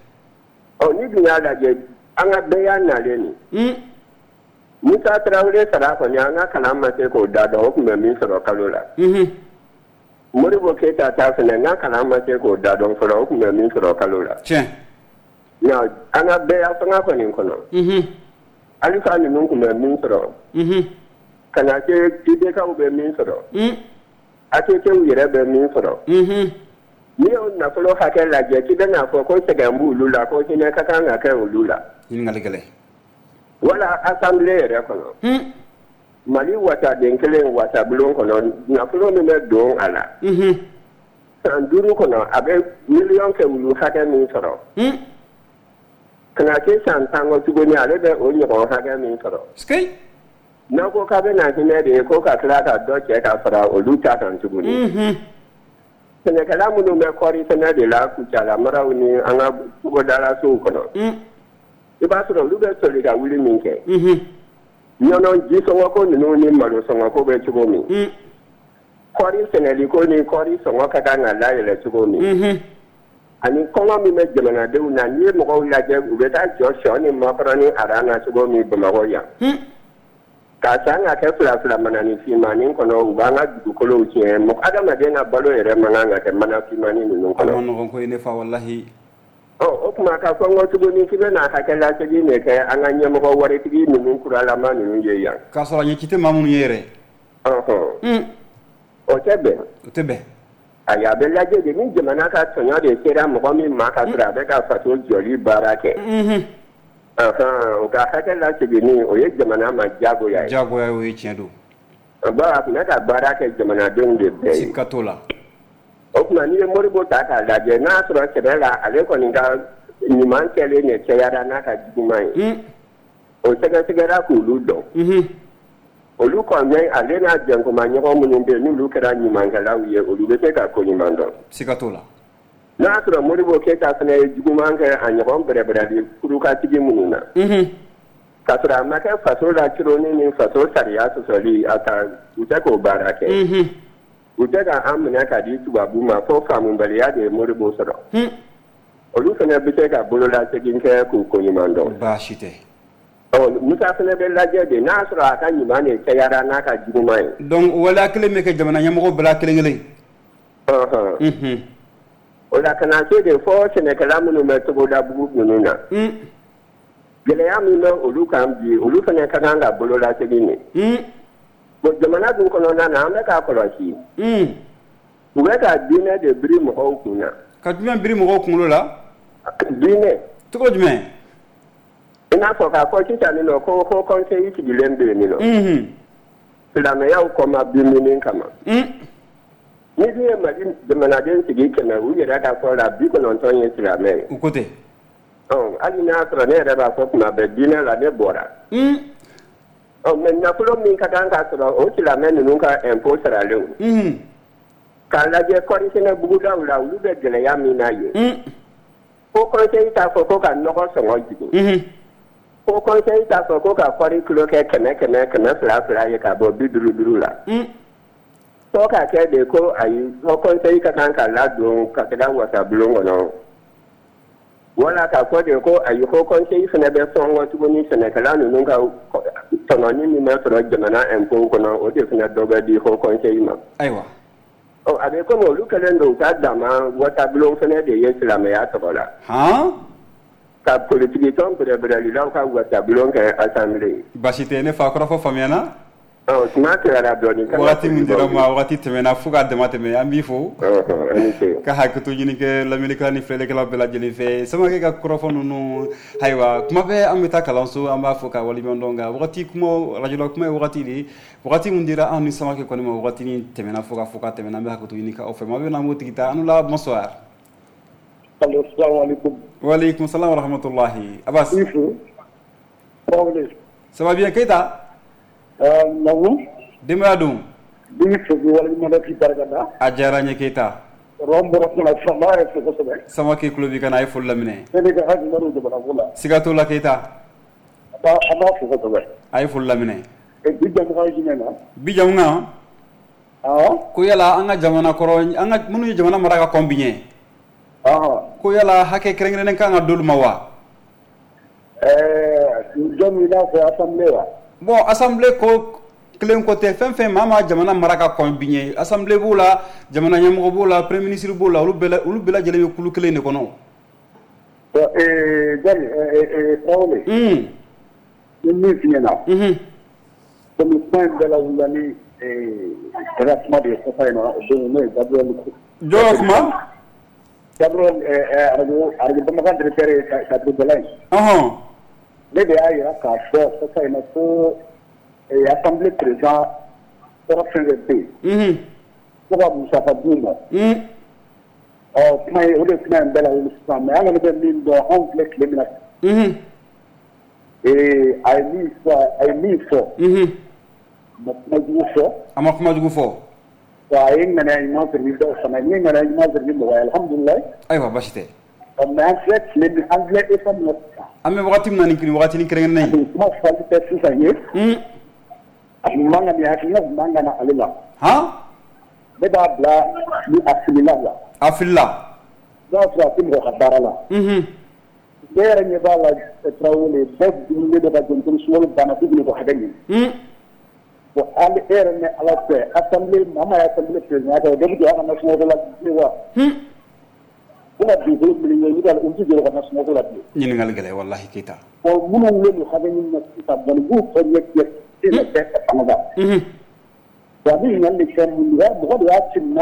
ni dun y'a lajɛ an ka bɛɛ y'a nalen nin musa tarawele sara kɔni an ka kalan ma se k'o da dɔn o tun bɛ min sɔrɔ kalo la moribo keyita ta fɛnɛ n'a kalan ma se k'o da dɔn fɔlɔ o tun bɛ min sɔrɔ kalo la nka an ka bɛɛ y'a fanga kɔni kɔnɔ alifa ninnu tun bɛ min sɔrɔ ka na se idekaw bɛ min sɔrɔ ATTw yɛrɛ bɛ min sɔrɔ n'i y'o nafolo hakɛ lajɛ k'i bɛna fɔ ko sɛgɛn b'olu la ko hinɛ ka kan ka kɛ olu la wala assemblée yɛrɛ kɔnɔ mali wasaden kelen wasabulon kɔnɔ nafolo min bɛ don a la san 5 kɔnɔ a bɛ miliyɔn kɛ wulu hakɛ min sɔrɔ ka na se san 10 kɔ tuguni ale bɛ o ɲɔgɔn hakɛ min sɔrɔ n'a ko k'a bɛ na hinɛ de ye ko ka tila ka dɔ cɛ ka fara olu ta kan tuguni sɛnɛkɛla minnu bɛ kɔɔri sɛnɛ de la kucala maraw ni an ka togodalasow kɔnɔ i b'a sɔrɔ olu bɛ sɔli ka wuli min kɛ ɲɔnɔ ji sɔngɔko ninnu ni malo sɔngɔko bɛ cogo min kɔɔri sɛnɛliko ni kɔɔri sɔngɔ ka kan ka layɛlɛ cogo min ani kɔngɔ min bɛ jamanadenw na n'i ye mɔgɔw lajɛ u bɛ taa jɔ sɔ ni makɔrɔ ni aran na cogo min bamakɔ yan k'a san ka kɛ fila manani fimanin kɔnɔ u b'an ka dugukolow tiɲɛ mɔgɔ adamaden ka balo yɛrɛ man kan ka kɛ mana fimani ninnu kɔnɔ o tuma ka fɔ n ko tuguni k'i bɛna hakɛlasegin de kɛ an ka ɲɛmɔgɔ waritigi ninnu kuralama ninnu ye yan k'a sɔrɔ a ɲɛ ci tɛ maa minnu ye yɛrɛ o tɛ bɛn ayi a bɛ lajɛ de ni jamana ka tɔɲɔ de sera mɔgɔ min ma ka sɔrɔ a bɛ ka faso jɔli baara kɛ o ka hakɛlasegin o ye jamana ma diyagoya ye o ye tiɲɛ don a tun bɛ ka baara kɛ jamanadenw de bɛɛ ye sika t'o la o tuma n'i ye moribo ta k'a lajɛ n'a sɔrɔ sɛbɛ la ale kɔni ka ɲuman kɛlen de cɛyara n'a ka juguman ye o sɛgɛsɛgɛra k'olu dɔn olu ko mais ale na jango ma nyogo munun be n'olu kɛra ɲumankɛlaw ye olu bɛ se ka ko ɲuman dɔn siga t'o la n'a sɔrɔ Modibo Keyita fana ye juguman kɛ a ɲɔgɔn bɛrɛbɛrɛli furukatigi minnu na ka sɔrɔ a ma kɛ faso la cironi ni faso sariya sɔsɔli a ka u tɛ k'o baara kɛ u tɛ ka an minɛ ka di tubabu ma fo faamubaliya de ye Modibo sɔrɔ olu fana bɛ se ka bololasegin kɛ k'u ko ɲuman dɔn baasi tɛ Musa fana bɛ lajɛ de n'a sɔrɔ a ka ɲuman de cayara n'a ka juguman ye donc waleya kelen bɛ kɛ jamana ɲɛmɔgɔ bɛɛ la kelen kelen o la kana se de fɔ sɛnɛkɛla minnu bɛ togoda bugu ninnu na gɛlɛya min bɛ olu kan bi olu fana ka kan ka bololasegin de bon jamana dun kɔnɔna na an bɛ k'a kɔlɔsi u bɛ ka diinɛ de biri mɔgɔw kun na ka jumɛn biri mɔgɔw kunkolo la diinɛ cogo jumɛn i n'a fɔ k'a fɔ sisan nin nɔ ko conseil sigilen bɛ yen nɔ silamɛyaw kɔma binbinin kama ni dun ye Mali jamanaden sigi 100 u yɛrɛ ka fɔ la 90 ye silamɛ ye u ko ten hali n'a sɔrɔ ne yɛrɛ b'a fɔ tuma bɛɛ diinɛ la ne bɔra mais nafolo min ka kan ka sɔrɔ o silamɛ ninnu ka impôt saralenw k'a lajɛ kɔɔri sɛnɛ bugudaw la olu bɛ gɛlɛya min na ye ko conseil t'a fɔ ko ka nɔgɔ sɔngɔ jigin ko conseil t'a fɔ ko ka kɔɔri kilo kɛ 100 ye ka bɔ 50 la fo ka kɛ de ko ayi ko conseil ka kan ka ladon ka kɛra wasabulon kɔnɔ wala ka fɔ de ko ayi ko conseil fana bɛ sɔngɔ tuguni sɛnɛkɛla ninnu ka tɔnɔni min bɛ sɔrɔ jamana impôt kɔnɔ o de fana dɔ bɛ di ko conseil ma ayiwa a bɛ komi olu kɛlen don u ka dama wasabulon fana de ye silamɛya tɔgɔ la ka politiki tɔn bɛrɛbɛrɛlilaw ka wasabulon kɛ assemblée baasi tɛ ne fa kɔrɔfɔ faamuyana tuma tɛmɛna dɔɔni wagati min dira ma wagati tɛmɛna fo k'a dama tɛmɛ an b'i fo ka hakɛto ɲini kɛ lamɛnnikɛla ni filɛlikɛlaw bɛɛ lajɛlen fɛ Samakɛ ka kɔrɔfɔ ninnu ayiwa kuma bɛɛ an bɛ taa kalanso an b'a fɔ ka waleɲuman dɔn nka wagati kuma radiyola kuma ye wagati de wagati min dira an ni Samakɛ kɔni ma wagati ni tɛmɛna fo ka fɔ ka tɛmɛna an bɛ hakɛto ɲini k'aw fɛ maa bɛ n'an b'o tigi ta an la bonsoir allo salaamaaleykum waaleykum salaam wa rahmatulahi Abbas ça va bien Keita namu denbaya dun bi fo wala ma da fi barkada a diyara n ye Keita rombo na sama e fo ko Samakɛ kulo b'i kan a ye foli laminɛ ne ka haji maru de bana wala siga t'o la Keita ba ama fo ko a ye foli laminɛ e bi jamu ka jumɛn na bi jamu kan ko yala an ka jamana kɔrɔ an ka minnu ye jamana mara ka kɔn bi ɲɛ ko yala hakɛ kɛrɛnkɛrɛnnen kan ka d'olu ma wa jɔn min n'a fɔ assemblée wa bon assemblée ko kelen ko tɛ fɛn fɛn maa maa jamana mara ka kɔn bi ɲɛ assemblée b'o la jamana ɲɛmɔgɔ b'o la premier ministre b'o la olu bɛɛ lajɛlen bɛ kulu kelen de kɔnɔ jɔn Traoré ni min fi ɲɛna comme kuma in bɛɛ la wula ni kɛra kuma de ye kɔfɛ yen nɔ o don n'o ye Gabriel jɔn kuma Gabriel arajo Bamakɔ directeur ye ka dugula ye ne de y'a yira k'a fɔ kɔfɛ yen nɔ ko assemblée président kɔrɔ fɛn fɛn bɛ yen ko ka musaka d'u ma kuma ye o de kuma in bɛɛ la wuli sisan mais an kɔni bɛ min dɔn anw filɛ tile min na a ye min fɔ ma kuma jugu fɔ a ma kuma jugu fɔ wa a ye ŋaniya ɲuman sɔrɔ ni dɔw fana n ye ŋaniya ɲuman sɔrɔ ni mɔgɔ ye alhamdulilayi ayiwa baasi tɛ mais an filɛ tile min an filɛ état min na sisan an bɛ wagati min na nin wagati ni kɛrɛnkɛrɛnnen ye kuma fɔli tɛ sisan ye a kun man ka nin hakilina kun man ka na ale la ne b'a bila ni a filila la a filila n'a sɔrɔ a tɛ mɔgɔ ka baara la ne yɛrɛ ɲɛ b'a la Traoré bɛɛ dumuni bɛ ka denmisɛnnin sunkalo banna k'u bɛna ko hakɛ ɲini bon hali e yɛrɛ ni ala cɛ assemblée maa maa ye assemblée président kɛ o bɛɛ bɛ jɔ an ka nasɔngɔko la bilen wa u ka dugukolo minɛ olu tɛ jɔ ka nasɔngɔko la bilen ɲininkali gɛlɛn walahi Keita bon minnu wele don hakɛ ɲini na sisan bon b'u fɔ ɲɛ tigɛ e na bɛɛ ka fanga ba bon a bɛ ɲininkali de kɛ mɔgɔ de y'a tinna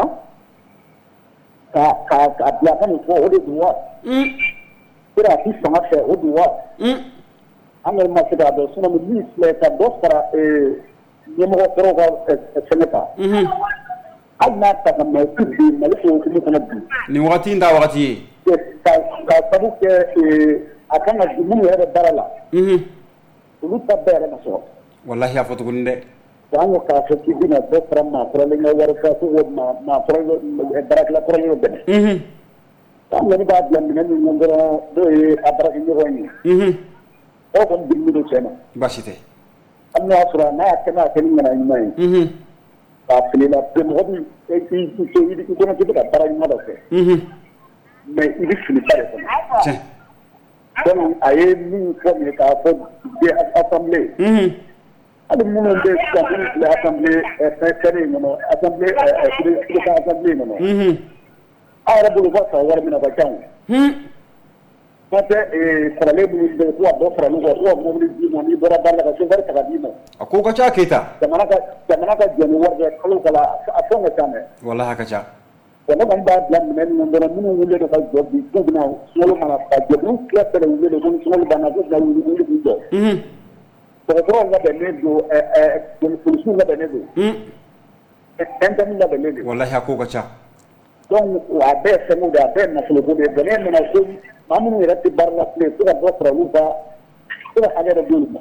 ka bila ka nin fɔ o de don wa pour a ti fanga fɛ o don wa an kɔni ma se k'a dɔn sinon min filɛ ka dɔ fara ɲɛmɔgɔ kɔrɔw ka fɛngɛ kan hali n'a ta ka mɛ ku bi Mali fɛ hukumu kɔnɔ bi nin wagati in t'a wagati ye ka sabu kɛ a kan ka minnu yɛrɛ bɛ baara la olu ta bɛɛ yɛrɛ ka sɔrɔ walahi a fɔ tuguni dɛ Wango ka fo kibina do frama problème wara ka ko ma problème barakla problème ben tam ni ba blam ni ngoro do e abra ni roni o ko dimmi do chena bashite amna asra na kana kani ngana ni ba fili la be mo bi e ki ko yi ko na kibira bara ni mada se mais il est fini par exemple tiens donc aye ni ko ni ka fo de assemblée ali mun be l'assemblée secrétaire non assemblée assemblée non ara bulu ba sa war mina ba kan pate parale bulu de ko do fra no ko mo ni mo ni bora bala ka so var ka di no ko ka cha kita jamana ka jeni war de ko kala afonga tane wallahi ka cha wala ban ba blam men mon dona mun wule do ka jobi ko bina solo mala ka jobi ko tele wule do ko solo bana ko da wule do Pero la benedo con solución la benedo entami la benedo wallahi ko ka cha donc wa be se mo da be na solo de benedo na ko mamu ni ratti barla ple to da fra luba to haja da dulma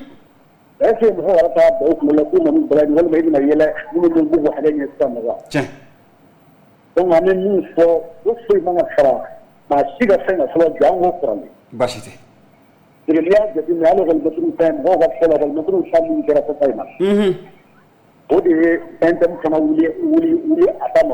ese mo wala ta do ko la ko mo bra ni wala me ni yela ni mo ngu haja ni sta ma tiens donc amen ni fo ko so ma fra ma siga se na solo jango fra ni bashite الرياض جدي ماله المترو فاهم هو وصل المترو شامل كده فايما ودي انت كما ولي اتمس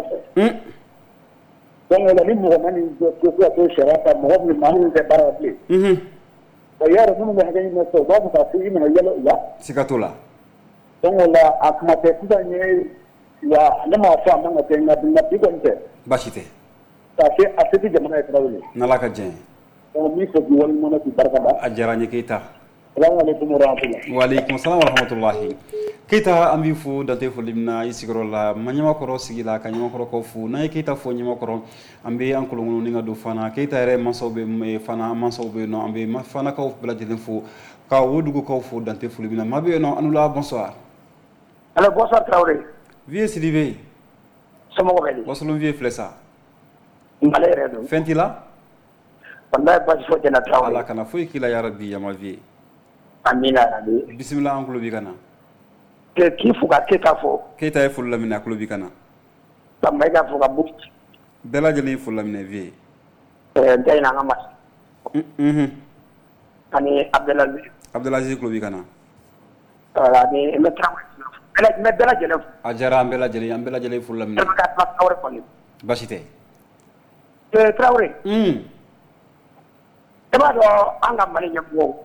donc la ligne romane de ko sharata mo ni manu de barabli tayar mun me hagani na so ba ta fi min yalo ya sikatula donc la akmate kudanye ya lama fa man ta na bin na bigonte bashite ta fi asiti jamana trawle nalaka jen mi so wal mona ci barkada ajaranye kita assalamu alaykum wa rahmatullah wa alaykum assalam wa rahmatullahi kita ambi fu dante fu limna isigro la manyama koro sigila kanyama koro ko fu na kita fu nyama koro ambi ankulu ngulu ninga do fana kita re masobe me fana masobe no ambi ma fana ka fu bladin fu ka wodugo ko fu dante fu limna mabe no anula bonsoir alors bonsoir Traoré vie Sidibé sama ko beli wasulum vie flesa ngale redo fentila wallahi ba fo jena Traoré ala kana fo kila ya rabbi ya ma vie amina rabbi bismillah ankulu bi kana ke kifu ka ke kafo keita e fulla mina ankulu bi kana tamay ka fo ka bu bela jeli fulla mina vie dayna ngama ani Abdelaziz ankulu bi kana ala ni me Traoré me bela jeli ajara bela jeli fulla mina ka pas Traoré ko ni bashite Traoré eba do anga mali nyambo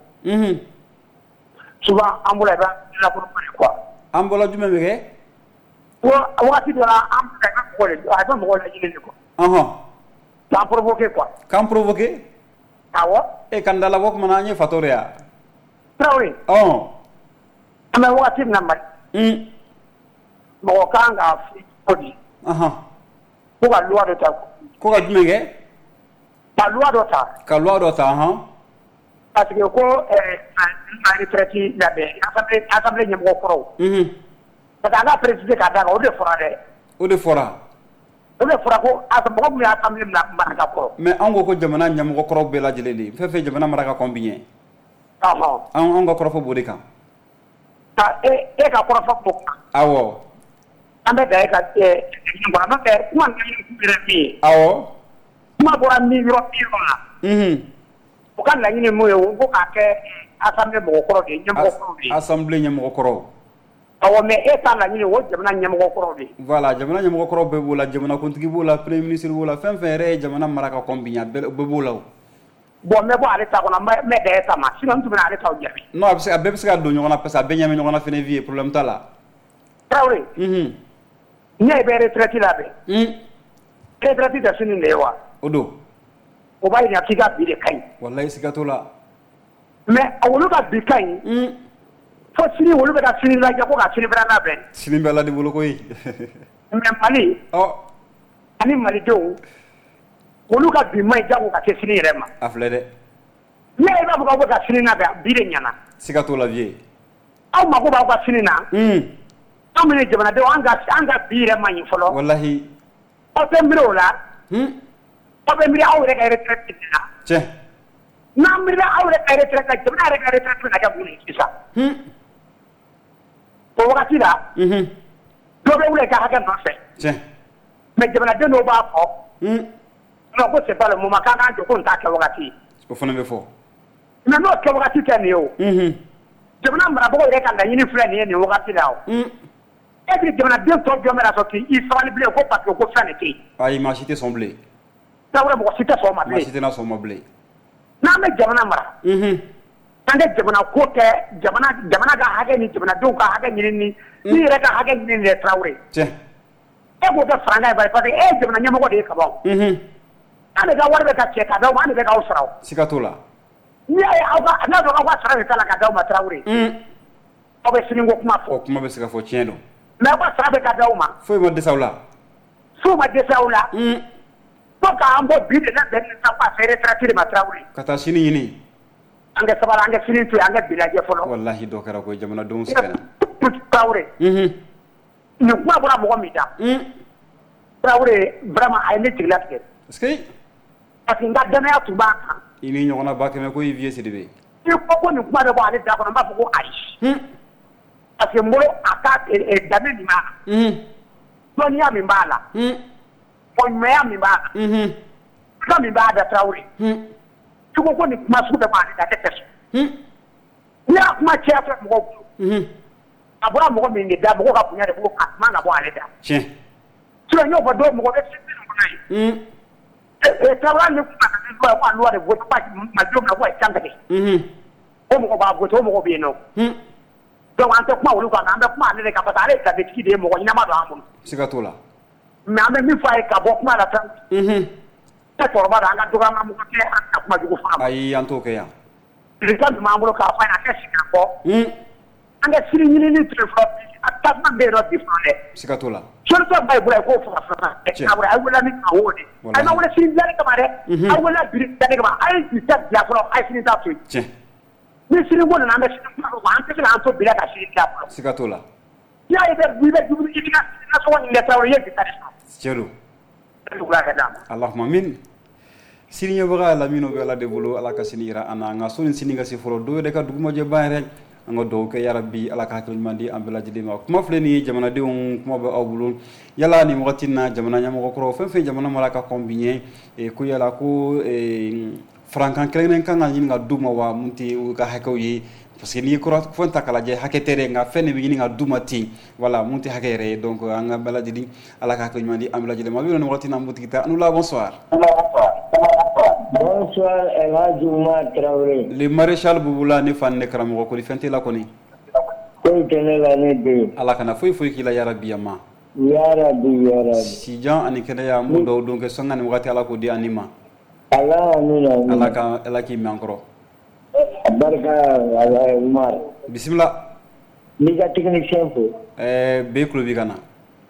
souvent ambula ba la ko quoi ambola jume bege wakati de la ambula ko le ay mo la jigel ko ta provoquer quoi kam provoquer awo e kandala wok mananye fatoria Traoré ama wakati na mari mo kanga fi kodi ko ga loi de ta ko ga jume ge ta loi de ta ka loi de ta parce que ko a retraité la be assemblée nyamgo koro parce que anga président ka daga o de fora ko assemblée mo assemblée na maraka koro mais ango ko jamana nyamgo koro be la jeleli fefe jamana maraka combien ango koro fo bodika ta e ka koro fo ko awo ambe da ka ngora ma ke ko an ni refi awo ma bora mi ro o kan la nyine mo yo ko ka ke assemblée mo koro de nyamgo koro de assemblée nyamgo koro awo me eta la nyine wo jamana nyamgo koro de voilà jamana nyamgo koro be bola jamana kontigi bola premier ministre bola fen re jamana maraka combien be bola bon me bo ale ta ko na me de eta ma sinon tu na ale ta o jabi no abse ka do nyona pesa be nyame nyona fene vie problème ta la Traoré nye be retraité la be retraité da sini ne wa odo o ba ina tiga bi de kai wallahi sikatola mais awolu ka bi kai fo sini wolu be ka sini la ja ko ka sini bra na be sini bela di bolo koy mais mali ani mali do wolu ka bi mai ja ko ka sini rema afle de mais ba ko ka sini na be bi de nyana sikatola vie aw ma ko ba ka sini na amene jamana de anga bi rema yin folo wallahi o tembiro la abe mira awre ka retraite na che na mira awre ka retraite jamana ka retraite na ka buni isa ko wagati la dɔ bɛ wuli ka hakɛ nɔfɛ mais jamanaden dɔw b'a fɔ non ko c'est pas le moment k'an k'an jɔ ko nin t'a kɛ wagati o fana bɛ fɔ mais n'o kɛ wagati tɛ nin ye o jamana marabagaw yɛrɛ ka laɲini filɛ nin ye nin wagati la o est-ce que jamanaden tɔ jɔn bɛ na sɔn k'i sabali bilen ko parce que ko fɛn de tɛ yen ayi maa si tɛ sɔn bilen Traoré mɔgɔ si tɛ sɔn o ma bilen maa si tɛ na sɔn o ma bilen n'an bɛ jamana mara an ka jamana ko kɛ jamana ka hakɛ ni jamanadenw ka hakɛ ɲini ni n'i yɛrɛ ka hakɛ ɲini nin ye Traoré e k'o kɛ fanga ye bari parce que e ye jamana ɲɛmɔgɔ de ye ka ban an de ka wari bɛ ka cɛ ka d'aw ma an de bɛ k'aw sara o siga t'o la n'i y'a ye aw ka n'a dɔn aw ka sara de t'a la ka d'aw ma Traoré aw bɛ siniko kuma fɔ o kuma bɛ se ka fɔ tiɲɛ don mais aw ka sara bɛ ka d'aw ma foyi ma dɛsɛ aw la foyi ma dɛsɛ aw la fo k'an bɔ bi de la bɛn ni sa ka fɛ retraite de ma Traoré ka taa sini ɲini an ka sabali an ka sini to yen an ka bi lajɛ fɔlɔ walahi dɔ kɛra ko jamanadenw sɛgɛnna Traoré nin kuma bɔra mɔgɔ min da Traoré vraiment a ye ne jigila tigɛ est-ce que parce que n ka danaya tun b'a kan i ni ɲɔgɔnna ba kɛmɛ ko i vieux Sidibe i ko nin kuma bɛ bɔ ale da kɔnɔ n b'a fɔ ko ayi parce que n bolo a ka danbe min b'a la dɔnniya min b'a la ɲumanya min b'a la kuma min b'a da Traoré i ko nin kuma sugu bɛɛ b'ale da ne tɛ sɔn n'i y'a kuma caya fɛ mɔgɔw bolo a bɔra mɔgɔ min de da mɔgɔ ka bonya de bolo a kuma ka bɔ ale da tiɲɛ sinon n y'o fɔ dɔw mɔgɔ bɛ sin min kɔnɔ ye Traoré ni kuma ka se ko a loi de vote pas majorité na ko ye can tigɛ o mɔgɔ b'a vote o mɔgɔ bɛ yen nɔ donc an tɛ kuma olu kan an bɛ kuma ale de kan parce que ale ye danbetigi de ye mɔgɔ ɲɛnama don an bolo siga t'o la mais an bɛ min fɔ a ye ka bɔ kuma la tan cɛkɔrɔba don an ka dɔgɔyama mɔgɔ tɛ an ka kuma jugu fana ma ayi an t'o kɛ yan résultat dun b'an bolo k'a fɔ a ye a kɛ sigi ka fɔ an ka sini ɲinini tun ye fɔlɔ a tasuma bɛ yen nɔ bi fɔlɔ dɛ siga t'o la solution ba ye bolo ye k'o faga fana Traoré a wulila ni a wo de a ma wele sini dilanni kama dɛ a wulila biri dilanni kama a ye bi ta bila fɔlɔ a ye sini ta to yen tiɲɛ ni sini ko nana an bɛ sini kuma dɔ an tɛ se k'an to bila ka sini dilan fɔlɔ siga t'o la n'i y'a ye bɛ i bɛ dumuni i ka sɔngɔ ɲini Traoré i ye bi ta de sɔrɔ tiɲɛ don wula ka d'a ma Allahumma min sini ɲɛbaga lamino bɛ ala de bolo ala ka sini yira an na nka sɔni sini ka se fɔlɔ dɔw yɛrɛ ka dugumajɛ ba yɛrɛ an ka dugawu kɛ yarabi ala ka hakili ɲuman di an bɛɛ lajɛlen ma kuma filɛ nin ye jamanadenw kuma bɛ aw bolo yala nin wagati na jamana ɲɛmɔgɔkɔrɔ fɛn fɛn jamana mara ka kɔn bi ɲɛ ko yala ko farankan kɛrɛnkɛrɛn kan ka ɲini ka d'u ma wa mun tɛ u ka hakɛw ye parce que n'i ye fɛn ta k'a lajɛ hakɛ tɛ dɛ nka fɛn de bɛ ɲini ka d'u ma ten wala mun tɛ hakɛ yɛrɛ ye donc an ka bɛɛ lajɛlen ala ka hakili ɲuman di an bɛɛ lajɛlen ma a bɛ nin wagati na an butigi ta Anoula bonsoir. Bonsoir El Hadji Oumar Traoré. Le maréchal Bouboula ne fan ne karamɔgɔ kɔni fɛn tɛ la kɔni. Foyi tɛ ne la ne den. Ala kana foyi foyi k'i la yarabi ama. Yarabi yarabi. Sijan ani kɛnɛya an b'u dɔw don kɛ sɔnga nin wagati ala k'o di an ni ma. Ala amina. Ala k'i mɛn an kɔrɔ. Barika ala Oumar. Bisimila. N'i ka technicien fo. Bɛ tulo b'i ka na.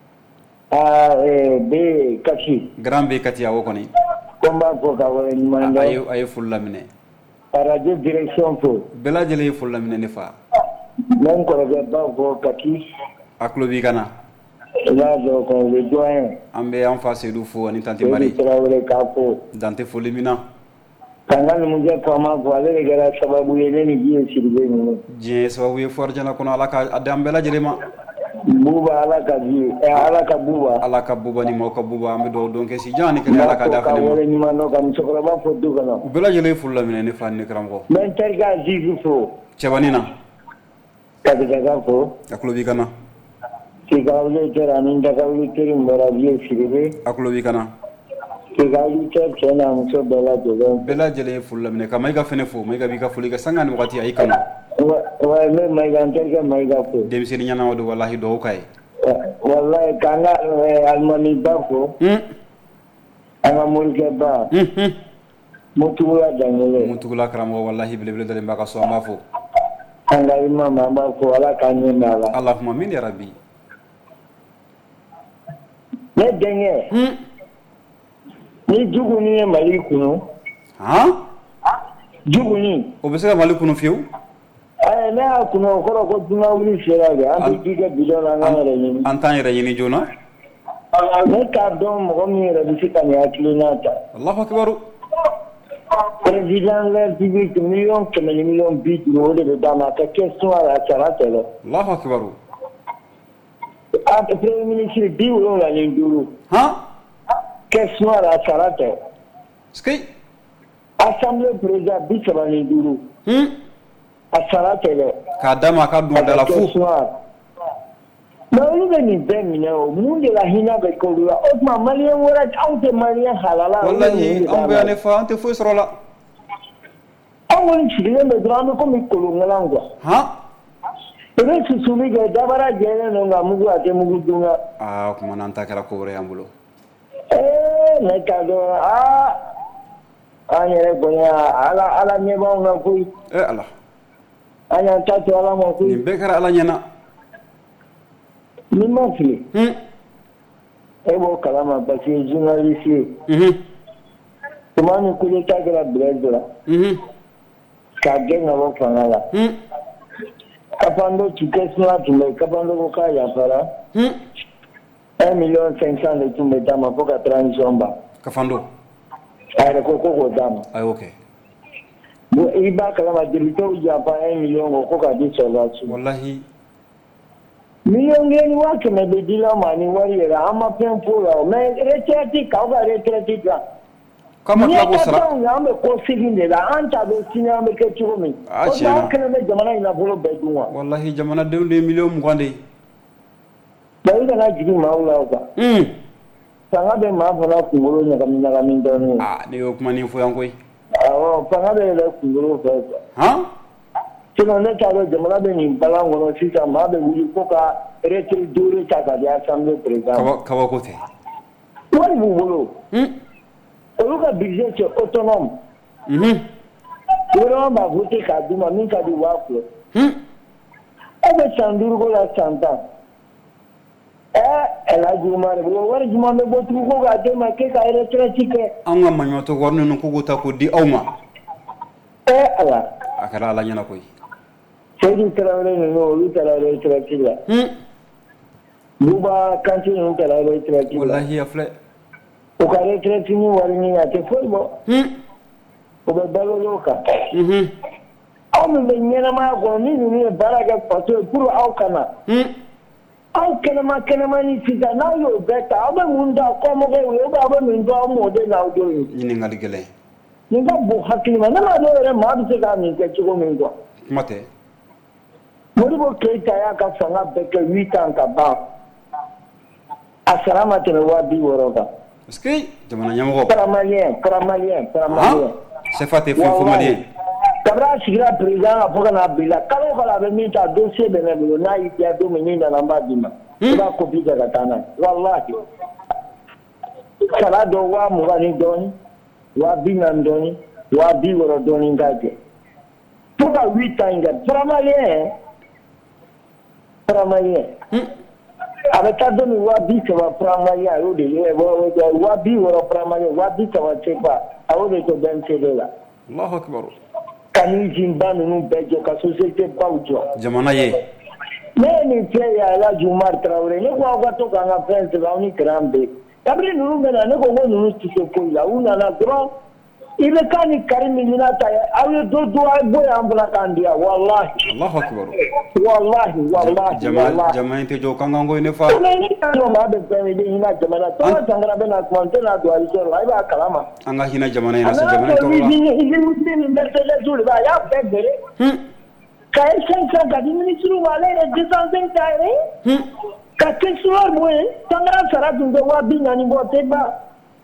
Bɛ Kati. Grand bɛ Kati awɔ kɔni. Ko n b'a fɔ ka wale ɲuman dɔn. A ye foli laminɛ. Radio direction fo. Bɛɛ lajɛlen ye foli laminɛ ne fa. N bɛ n kɔrɔkɛ ba fɔ Kati. A tulo b'i ka na. I b'a dɔn ko le doyen. An bɛ an fa Seydou fo ani tante Marie. Traoré k'a fo. Dante foli min na. K'an ka numujɛ faama fo ale de kɛra sababu ye ne ni ji ye Sidibe ninnu. Diɲɛ sababu ye fɔ arajana kɔnɔ ala ka a di an bɛɛ lajɛlen ma. Buba ala ka ji ala ka buba. Ala ka buba ni maaw ka buba an bɛ dugawu don kɛ Sijan ni kɛnɛ ala ka da fɛnɛ ma. Wale ɲuman dɔn ka musokɔrɔba fo du kɔnɔ. U bɛɛ lajɛlen ye foli laminɛ ne fa ni ne karamɔgɔ. N bɛ n terikɛ Azizi fo. Cɛbani na. Kabitaka fo. A tulo b'i ka na. Kika wuli kɛra ani n daga wuli teri n bɔra biye Sidibe. A tulo b'i ka na. Kika wuli kɛ cɛ n'a muso bɛɛ lajɛlen. Bɛɛ lajɛlen ye foli laminɛ ka Mayiga fɛnɛ fo Mayiga b'i ka foli kɛ sanga ni wagati a y'i kanu. Wa n bɛ Mayiga n terikɛ Mayiga fo. Denmisɛnnin ɲɛnama don walahi dugawu k'a ye. Wallahi k'an ka alimami ba fo. An ka morikɛ ba. Mutugula Dangele. Mutugula karamɔgɔ walahi belebele dalen b'a ka so an b'a fo. An ka imam an b'a fo ala k'an ɲɛ mɛn a la. Allahumma min yarabi. Ne denkɛ. Ni Juguni ye Mali kunu. Juguni. O bɛ se ka Mali kunu fiyewu. Ne y'a kunu o kɔrɔ ko dunan wuli sera de an bɛ ji kɛ bidon na an k'an yɛrɛ ɲini. An t'an yɛrɛ ɲini joona. Ne t'a dɔn mɔgɔ min yɛrɛ bɛ se ka nin hakilina ta. Alahu akibaru. Président de la République million 100 million 50 o de bɛ d'a ma a ka kɛ sun a la a sara tɛ dɛ. Alahu akibaru. Premier ministre biwolo la ni duru. Question à Sarate. Ski. Assemblée président bisaba ni duru. A Sarate le. Kadama ka don de la fou. Mais olu bɛ nin bɛɛ minɛ o mun de la hinɛ bɛ k'olu la o tuma maliyɛn wɛrɛ anw tɛ maliyɛn halala. Wallahi anw bɛ yan ne fa an tɛ foyi sɔrɔ la. Anw kɔni sigilen bɛ dɔrɔn an bɛ komi kolonkalan quoi. I bɛ susuli kɛ dabara jɛlen don nka mugu a tɛ mugu dun ka. O kuma n'an ta kɛra ko wɛrɛ y'an bolo. Ne t'a dɔn an yɛrɛ kɔni ala ɲɛ b'anw na koyi. Ala. An y'an ta to ala ma koyi. Nin bɛɛ kɛra ala ɲɛna. Ni ma fili. E b'o kalama parce que journaliste ye. Tuma min coup d'état kɛra Blaise la. K'a gɛn ka bɔ fanga la. Kapando Cikɛsuma tun bɛ yen, Kapando ko k'a yafara. 1,500,000 de tun bɛ d'a ma fo ka transition ban. Kapando. A yɛrɛ ko k'o d'a ma. A y'o kɛ. Bon i b'a kalama députés janfa 1 million ko ka di sɔrɔdasiw. Wallahi. Million kelen wa kɛmɛ bɛ di la ma ni wari yɛrɛ an ma fɛn f'o la mais retraite k'aw ka retraite dilan. Kama tila k'o sara. An bɛ ko segin de la an t'a dɔn sini an bɛ kɛ cogo min. O tuma an kɛlen bɛ jamana in nafolo bɛɛ dun wa. Wallahi jamanadenw de ye 20,000 de ye. I kana jigin maaw la quoi. Fanga bɛ maa fana kunkolo ɲagami dɔɔnin. Ne y'o kuma nin fɔ yan koyi. Awɔ fanga bɛ yɛlɛ kunkolo fɛ quoi. Sinon ne t'a dɔn jamana bɛ nin balan kɔnɔ sisan maa bɛ wuli ko ka retraite duuru ta ka di assemblée président. Kabako tɛ. Wari b'u bolo. Olu ka budget c'est autonome. Gouvernement b'a voté k'a d'u ma min ka di 10,000. E bɛ san 5 ko la san 10. El Hadji Umar wari jumɛn bɛ bɔ tugun ko k'a d'e ma k'e ka retraite kɛ. An ka maɲumatɔ wari ninnu ko k'o ta k'o di aw ma. Ala. A kɛra ala ɲɛna koyi. Seydou Traoré ninnu olu taara retraite la. Buba Kanté ninnu taara retraite la. Wallahi a filɛ. U ka retraite ni wari ɲini a tɛ foyi bɔ. U bɛ balo l'o kan. Aw min bɛ ɲɛnamaya kɔnɔ ni ninnu ye baara kɛ faso ye pour aw kana. Aw kɛnɛma ni sisan n'aw y'o bɛɛ ta aw bɛ mun da kɔmɔgɔw ye ou bien aw bɛ min dɔn aw mɔden n'aw denw ye. Ɲininkali gɛlɛn. Nin ka bon hakili ma ne m'a dɔn yɛrɛ maa bɛ se k'a nin kɛ cogo min quoi. Kuma tɛ. Modibo Keita y'a ka fanga bɛɛ kɛ 8 ans ka ban. A sara ma tɛmɛ 60,000 kan. Est-ce que jamana ɲɛmɔgɔ. Paramalien. CFA tɛ foyi fɔ maliyɛn. Kabini a sigira président la fo ka n'a bila kalo o kalo a bɛ min ta dossier bɛ ne bolo n'a y'i diya don min n'i nana n b'a d'i ma. I b'a copie kɛ ka taa n'a ye walahi. Sara dɔ 20,000 ni dɔɔnin 40,000 dɔɔnin 60,000 dɔɔnin k'a jɛ. Fo ka 8 ans in kɛ paramalien. A bɛ taa don min 30,000 paramalien a y'o de ye 60,000 paramalien 30,000 CFA a y'o de to BNCD la. Allahu akbar. Ka usine ba ninnu bɛɛ jɔ ka société baw jɔ. Jamana ye. Ne ye nin fɛn ye El Hadji Umar Traoré ne ko aw ka to k'an ka fɛn sɛbɛn aw ni kiran bɛ. Kabini ninnu bɛ na ne ko ninnu tɛ se foyi la u nana dɔrɔn i bɛ k'a ni Karim ɲinan ta ye aw ye dɔ dun a bɔ y'an fana k'an di yan walahi. Allahu akbar. Wallahi. Jama in tɛ jɔ kankan ko ye ne fa. Ne t'a dɔn maa bɛ fɛn min bɛ hinɛ jamana Thomas Sankara bɛ na kuma n tɛ n'a don Alizeri la i b'a kalama. An ka hinɛ jamana in na se jamana in tɔɔrɔ la. Usine ni Mercedes de b'a y'a bɛɛ bɛrɛ. K'a ye 500 ka di ministre ma ale yɛrɛ 205 ta ye. Ka kɛsuwari bɔ yen Sankara sara tun bɛ 40,000 bɔ tɛ ban.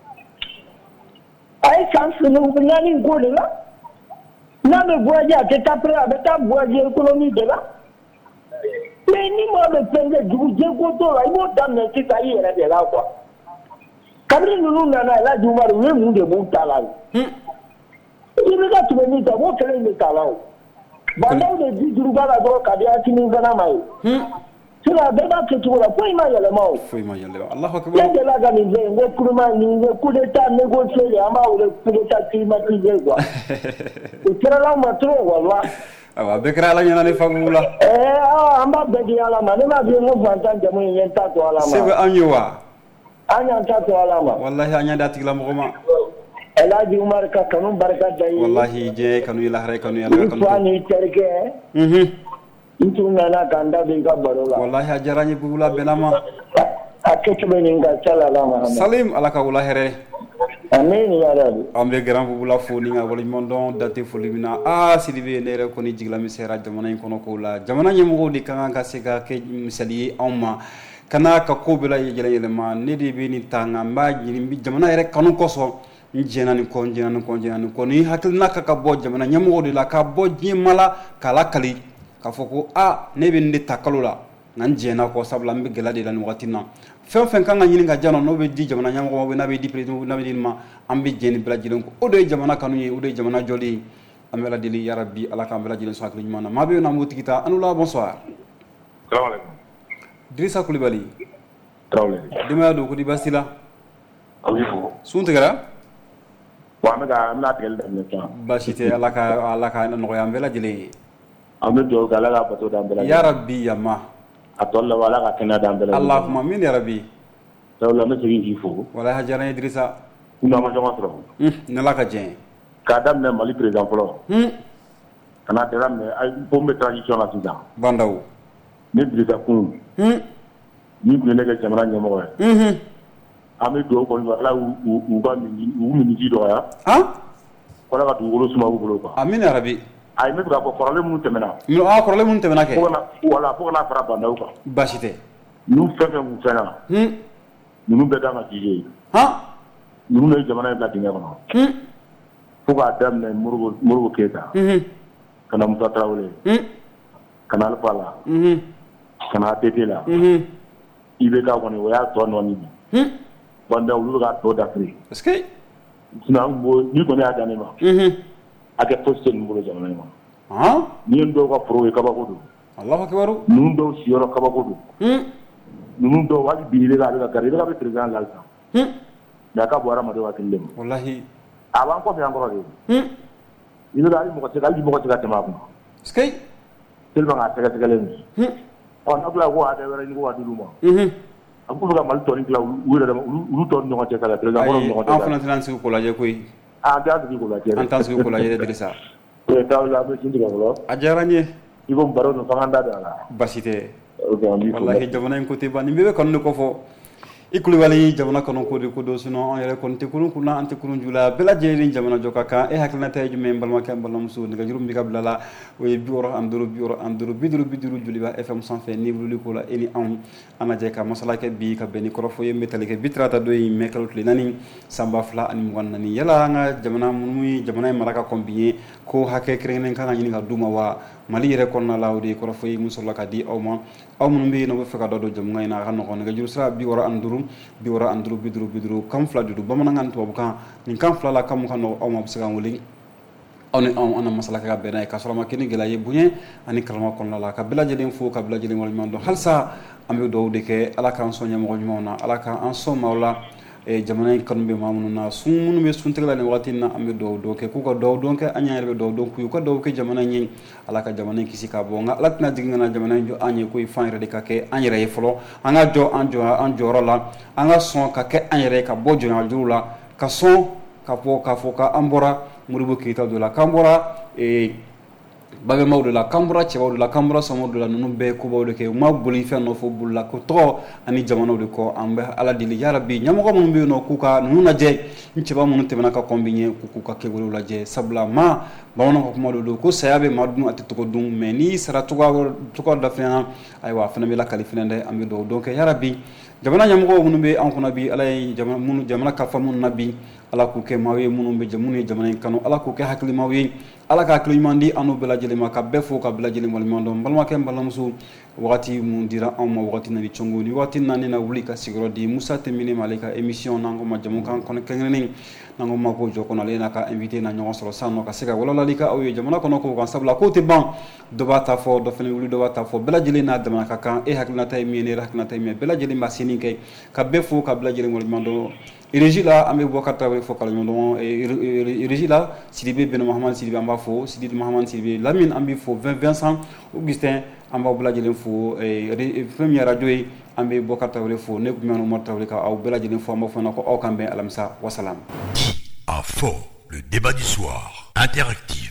A ye san 4 k'o de la. N'a bɛ voyager a tɛ taa a bɛ taa voyager économie de la. Mais ni maa bɛ fɛn kɛ dugujɛko t'o la i b'o daminɛ sisan i yɛrɛ de la quoi. Kabini ninnu nana El Hadji Umar u ye mun de b'u ta la o. I bɛ ka tɛmɛ min ta o kɛlɛ in de ta la o. Bandaw de di juru b'a la dɔrɔn ka di Asimi fana ma ye. Sinon a bɛɛ b'a kɛ cogo la foyi ma yɛlɛma o. Foyi ma yɛlɛma Allahu akbar. Ne delila ka nin fɛn n ko kuruma nin n ko coup d'état négocié de an b'a wele coup d'état climatisé quoi. O kɛra anw ma trop walahi. Awɔ a bɛɛ kɛra ala ɲɛna ne fa b'u la. An b'a bɛɛ di ala ma ne m'a f'i ye n ko fantan jamu in ye n ta to ala ma. Se bɛ anw ye wa. An y'an ta to ala ma. Walahi an y'a da tigilamɔgɔ ma. El Hadji Umar ka kanu barika da i ye. Walahi diɲɛ kanu ye lahara kanu ye ala ka kanu. I fa n'i terikɛ. Intuna kanda binga barola. Wallahi ajaranye bugula benama. Aketube ninga chala lama. Salim alaka wala here. Amin ya rabbi. Ambe grand bugula foni nga wala mondon date folimina sidibe nere ko ni jigla mi sera jamana kono ko la jamana nyemo di kan ka sega ke misali amma kana ka ko bela yele ma ne de be ni tanga ma jiri jamana rek kanu koso jenani ko ni hakilna ka bo jamana nyemo di la ka bo jimala kala kali ka foko ne be ndi takalula nan jena ko sabla mbe gela de lan watina fen kan ngani nga jano no be di jamana nyamo be na be di president na be di ma ambe jeni bela jilen ko o de jamana kanu yi o de jamana joli amela dili ya rabbi ala ka bela jilen so akli mana ma be na mutikita anula bonsoir salam alaikum Drissa Koulibaly trawle dima do ko di basila awifu sunta gara wa mega amna tel dem ta bashite ala ka no ya bela jile amna do gala ga bato da bela ya rabbi ya ma atolla wala ka kena da bela allahumma min ya rabbi tawla ma sigi ifo wala hajara Idrissa ina ma jama tro nala ka jen ka dam ne mali president flo kana dara me ay bombe transition la sida bandaw ne Idrissa kun ni ku ne ga jamana nyamo ame do ko wala u ba mi ji do ya ko la ka du golo suma bu golo ba amin ya rabbi ay me ga ko problème mun temena mi problème mun temena ke wala ko na fara bandaw ka bashite nu fefe mun fena nu be da ma ji nu ne jamana la dinga ko fo ga dam ne murgo keta kana musa trawle kana alfala kana tetela ibe ka ko ne waya to no ni banda ulu ga to da free est-ce que sina mo ni ko ne ada ne ma ake poste ni mo jamana ma ni ndo ko pro e ka ba ko do Allahu akbar nu ndo sioro ka ba ko do nu ndo wali bi le ga gari ga be president lalta da ka bo ara ma do wa kille wallahi aban ko mi an ko de ina da mo ko te galbi mo ko te ga tema ko est-ce que telma ga te ga te galen on abla ko ade wara ni ko wadi luma aku buka mal tori kala wura da ulu tori no te kala president ko no te en France ko la je koy da ko la je en France ko la je Idrissa e taw la be cindi ko ajaranye ibo baro no fanganda da la basite wallahi jamana ko te bani be kon ko fo Koulibaly jamana kono ko de ko do sino on yere kon te kulun kuna ante kulun jula bela jeeri jamana joka ka hakna tay jume balma kam balam su nga jurum bi kabla o bioro anduru biduru juliba fm sans fait ni vulu ko la eni am ana je ka masala ke bi ka beni ko fo yembe tale ke bitrata do yi mekal tli nani samba fla an mon nani yala nga jamana muy jamana maraka combien ko hakke krenen kan ni nga duma wa mali yere kon na lawde ko fo yi musolla ka di awma awmun mbi no fe ka do jam ngayna kan ko nga jur sra bi woro anduru biduru kam fla du bamana ngan to bukan ni kam fla la kam kan o ma bisga wuli on ana masala ka bena ka solama kini gela ye bunye ani kalma kon la ka bela jeden fo ka bela jeden wal mando halsa ambe do de ke ala kan sonya mo nyona ala ka an so mawla e jamana kan be mamunu na sunu be sun tegla ne wati na ambe do ke ku ko do ke anya be do ku ko do ke jamana nyi ala ka jamana kisi ka bo nga latna jigna na jamana jo anye ko fan re de ka ke anye re folo anga jo anjo rola anga son ka ke anye re ka bo jo na jula ka son ka po ka fo ka ambora muribo kita do la kambora e babe mawdo la kambra ci mawdo la kambra so mawdo la nunu be ko bawdo ke ma buli fe no fo bulla ko to ani jamano de ko ambe ala dili ya rabbi nyamo ko mun be no kuka nuna je ci ba mun temena ka kombinye kuka ke wolu la je sabla ma bawno ko mawdo do ko sayabe madunu atti to dum me ni sara to ko da fena ay wa fena be la kalifina de ambe do donc ya rabbi jamana nyamo ko mun be an ko nabi alay jamana ka fa mun nabi ala ku ke mawe mun be jamana kanu ala ku ke hakli mawe ala ka hakli mandi anu bela jele maka befo ka bela jele wal mando balma ke balamsu wati mun dira amma wati na chongo ni wati na ni na wuli ka sigro di musa temine malika emission nango ma jamu kan kon kengreni nango ma ko joko na lena ka invité na nyon solo sanno ka sega wala lalika aw jamana kono ko kan sabla ko te ban do bata fo do fene wuli do bata fo bela jele na dama ka kan e hakna tay mi ne hakna tay mi bela jele ma sini kay ka befo ka bela jele wal mando Régie là amé Bokar Traoré fo kala ñondo régie là Sidibé Ben Mohamed Sidibé amba fo Sidibé Mohamed Sidibé Lamine ambi fo Vincent Augustin amba bula jelen fo première radio amé Bokar Traoré fo ne ko ñano Omar Traoré ka aw bula jelen fo amba fo nako aw kambe alamsa wassalam. À fond, le débat du soir interactif.